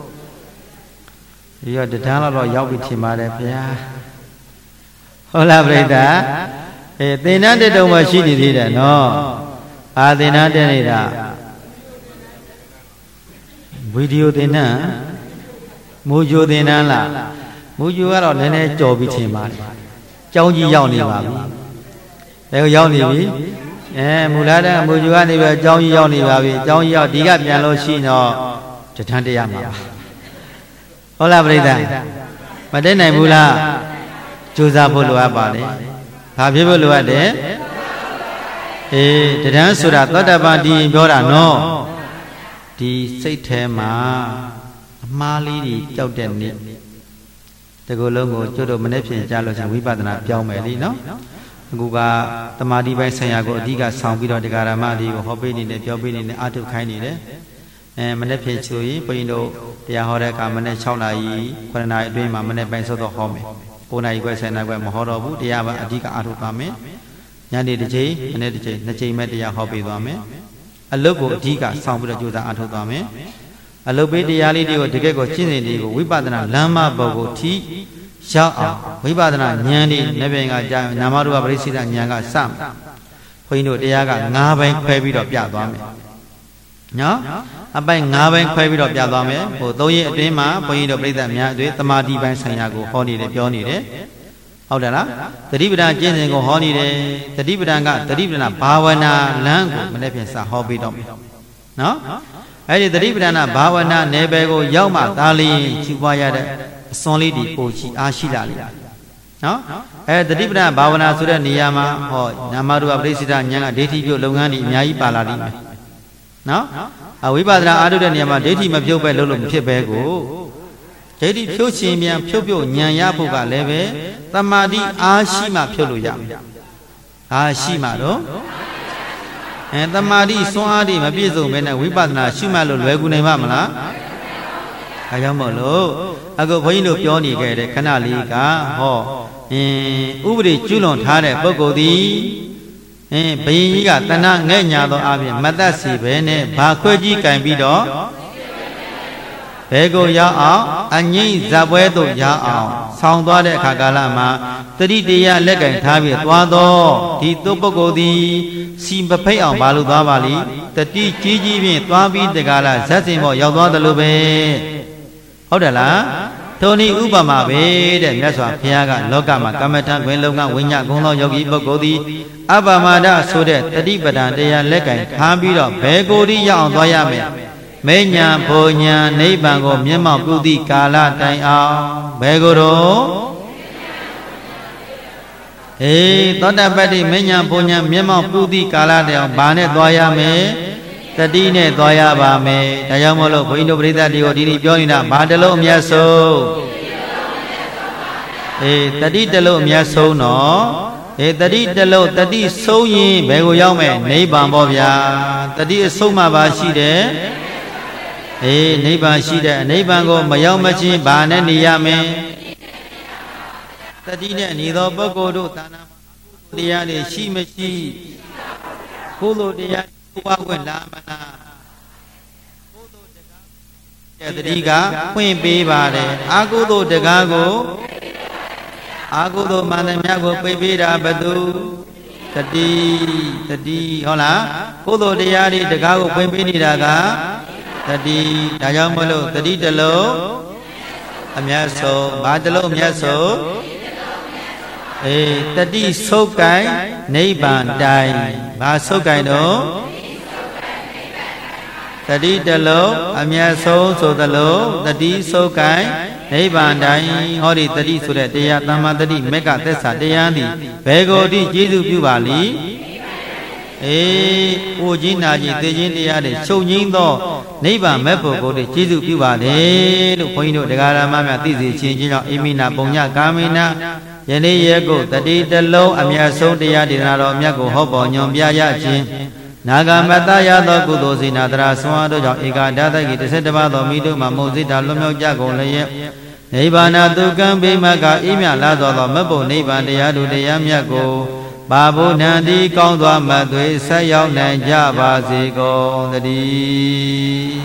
ဒီတော့တန်းတော့ရောက်ပြီထင်ပါတယ်ဗျာဟုတ်လားပြိတ္တာအဲသင်္นานတက်တုံးမှရှိနေသေးတယ်နော်အာသင်္นานတက်နေတာဗီဒီယိုသင်္นานမူဂျိုသင်္นานလားမူဂျိုကတော့နည်းနည်းကြော်ပြီးထင်ပါတယ်ကျောင်းကြီးရောက်နေပါပြီဘယ်ကိုရောက်နေပြီအဲမူလာတဲ့မူဂျူကနေပဲအကြောင်းကြီးရောက်နေပါပြီအကြောင်းကြီးရောက်ဒီကပြန်လို့ရှိတော့တထန်းတရားမှာပါဟုတ်လားပြိဿမတည့်နိုင်ဘူးလားကြိုးစားဖို့လိုအပ်ပါလေဘာဖြစ်ဖို့လိုအပ်တယ်အေးတထန်းဆိုတာသောတပန်ဒီပြောတာနော်ဒီစိတ်ထဲမှာအမှားလေးတွေကြောက်တဲ့နေ့တကူလုံးကိုကျွတ်တို့မနေ့ပြင်ကြားလို့ရှင်ဝိပဿနာပြောင်းမယ်လीနော်အခုကတမာတိပိုင်းဆံရကိုအဓိကဆောင်ပြီးတော့တရားဓမ္မတွေကိုဟောပေးနေတယ်ပြောပေးနေတယ်အားထုတ်ခိုင်းနေတယ်အဲမနေ့ဖြစ်ဆိုရင်ဘုန်းကြီးတို့တရားဟောတဲ့အခါမနေ့၆နာရီခုနှစ်နာရီအတွင်းမှာမနေ့ပိုင်းစောတော့ဟောမယ်ကိုနိုင်ကွယ်ဆယ်နိုင်ကွယ်မဟောတော့ဘူးတရားပါအဓိကအားထုတ်ပါမယ်ညနေတစ်ချိန်မနေ့တစ်ချိန်နှစ်ချိန်မဲ့တရားဟောပေးသွားမယ်အလုတ်ကိုအဓိကစောင့်ပြီးတော့ကြိုးစားအားထုတ်သွားမယ်အလုတ်ပေးတရားလေးတွေကိုတကယ့်ကိုရှင်းစဉ်တွေကိုဝိပဿနာလမ်းမပေါ်ကိုထိရောက်အောင်ဝိပဿနာဉာဏ်လေးနဲ့ပြင်ကကြာနာမရူပပရိစ္ဆေဒဉာဏ်ကစမယ်ဘုန်းကြီးတို့တရားက၅ဘိုင်းခွဲပြီးတော့ပြသွားမယ်နော်အပိုင်း၅ဘိုင်းခွဲပြီးတော့ပြသွားမယ်ဟိုသုံးရက်အတွင်းမှာဘုန်းကြီးတို့ပြိဿများအတွင်းတမာတိပိုင်းဆိုင်ရာကိုဟောနေတယ်ပြောနေတယ်ဟုတ်တယ်လားတတိပဒံကျင့်စဉ်ကိုဟောနေတယ်တတိပဒံကတတိပဒနာဘာဝနာလမ်းကိုမနေ့ဖြင့်စဟောပေးတော့မယ်နော်အဲ့ဒီတတိပဒနာဘာဝနာနယ်ပယ်ကိုရောက်မှသာလျင်ချီးပွားရတဲ့အစွန်လေးဒီပိုချီအားရှိလာလိမ့်မယ်နော်အဲတတိပဒနာဘာဝနာဆိုတဲ့နေရာမှာဟောနာမရူပပရိစ္ဆေဒဉာဏ်ကဒိဋ္ဌိပြုတ်လုပ်ငန်းတွေအများကြီးပါလာလိမ့်မယ်နော်အဝိပဿနာအားထုတ်တဲ့နေရာမှာဒိဋ္ဌိမဖြုတ်ပဲလုပ်လို့မဖြစ်ပဲကိုဒိဋ္ဌိဖြုတ်ခြင်းပြန်ဖြုတ်ဖြုတ်ဉာဏ်ရဖို့ကလည်းပဲသမာဓိအားရှိမှဖြုတ်လို့ရမယ်အားရှိမှတော့အဲသမာဓိစွမ်းအားတွေမပြည့်စုံဘဲနဲ့ဝိပဿနာရှုမှတ်လို့လွယ်ကူနိုင်ပါမလားအဲကြောင့်မို့လို့အခုဘုန်းကြီးတို့ပြောနေခဲ့တဲ့ခဏလေးကဟောအင်းဥပဒေကျွလွန်ထားတဲ့ပုဂ္ဂိုလ်သည်အင်းဘယင်ကြီးကတဏှငဲ့ညာသောအပြင်မတတ်စီပဲနဲ့ဘာခွဲကြီးကင်ပြီးတော့ဘယ်ကိုရောက်အောင်အငိမ့်ဇပွဲသို့ရောက်အောင်ဆောင်းသွားတဲ့အခါကာလမှာတတိတရားလက်ကင်ထားပြီးသွားတော့ဒီသူပုဂ္ဂိုလ်သည်စီမဖိတ်အောင်ဘာလို့သွားပါလိတတိကြီးကြီးဖြင့်သွားပြီးတကားလားဇက်စင်ပေါ်ရောက်သွားတယ်လို့ပဲဟုတ်တယ်လားထိုနည်းဥပမာပဲတဲ့မြတ်စွာဘုရားကလောကမှာကမ္မထံခွင်လုံကဝိညာဉ်ဂုဏ်သောယောဂီပုဂ္ဂိုလ်သည်အပမဒဆိုတဲ့တတိပဒံတရားလက်ကင်ထားပြီးတော့ဘယ်ကိုယ်ဒီရောက်အောင်သွားရမယ်မေညာဘုံညာနိဗ္ဗာန်ကိုမျက်မှောက်ပြုသည့်ကာလတိုင်အောင်ဘယ်ကိုယ်တော့အေးသောတပတ္တိမေညာဘုံညာမျက်မှောက်ပြုသည့်ကာလတိုင်အောင်ဘာနဲ့သွားရမယ်တတိနဲ့သွားရပါမယ်ဒါကြောင့်မို့လို့ဘုန်းကြီးတို့ပရိသတ်တွေကိုဒီနေ့ပြောနေတာဘာတလုံးအမြတ်ဆုံးအေးတတိတလုံးအမြတ်ဆုံးနော်အေးတတိတလုံးတတိဆုံးရင်ဘယ်ကိုရောက်မယ်နိဗ္ဗာန်ပေါ့ဗျာတတိအဆုံးမှပါရှိတယ်အေးနိဗ္ဗာန်ရှိတဲ့နိဗ္ဗာန်ကိုမရောက်မချင်းဘာနဲ့နေရမလဲတတိနဲ့နေသောပုဂ္ဂိုလ်တို့သာနာတရားတွေရှိမရှိကုသိုလ်တရားပွားခွင့်လာမလားကုသိုလ်တရားရဲ့တတိကဖွင့်ပေးပါတယ်အာကုသိုလ်တရားကိုအာကုသိုလ်မှန်သမျှကိုပိတ်ပေးတာဘယ်သူတတိတတိဟုတ်လားကုသိုလ်တရားတွေတရားကိုဖွင့်ပေးနေတာကတတိဒါကြောင့်မလို့တတိတလုံးအမြတ်ဆုံးဘာတလုံးအမြတ်ဆုံးအေးတတိဆုတ်ကိုင်နိဗ္ဗာန်တိုင်ဘာဆုတ်ကိုင်တော့တတိတလုံးအမြတ်ဆုံးဆိုသလိုတတိဆုတ်ကိုင်နိဗ္ဗာန်တိုင်ဟောဒီတတိဆိုတဲ့တရားသမ္မာတတိမေကသက်စာတရားသည်ဘယ်ကိုတိကျေးဇူးပြုပါလိအေးဟိုကြီးနာကြီးသိချင်းတရားတွေချုပ်ငိမ့်သောနိဗ္ဗာန်မဲ့ဖို့ကိုတည်းကျေးဇူးပြုပါတယ်လို့ဘုန်းကြီးတို့တရားဓမ္မများသိစေခြင်းချင်းကြောင့်အိမိနာပုံညကာမိနာယနေ့ရက်ကိုတတိတလုံးအမြတ်ဆုံးတရားဒေသနာတော်မြတ်ကိုဟောပေါ်ညွန်ပြရခြင်းနာဂမတရသောကုသိုလ်စေနာတရာဆွမ်းအားတို့ကြောင့်ဧကဓာတကိတစ်ဆက်တစ်ပါးသောမိတို့မှာမုတ်စိတာလွတ်မြောက်ကြကုန်လျက်နိဗ္ဗာန်တုကံဘေမကအိမြလာသောသောမဘုံနိဗ္ဗာန်တရားတို့တရားမြတ်ကိုပါဘုဏ္ဏတိကောင်းစွာမသွေဆက်ရောက်နိုင်ကြပါစေကုန်သတည်း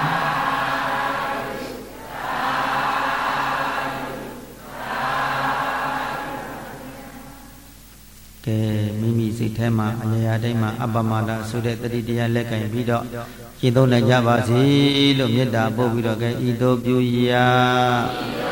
ကဲမိမိစိတ်ထဲမှာအရာရာတိုင်းမှာအပ္ပမဒဆိုတဲ့တတိတရားလက်ကင်ပြီးတော့ရှင်းသုံးနိုင်ကြပါစေလို့မေတ္တာပို့ပြီးတော့ကဲဤသို့ပြုရာ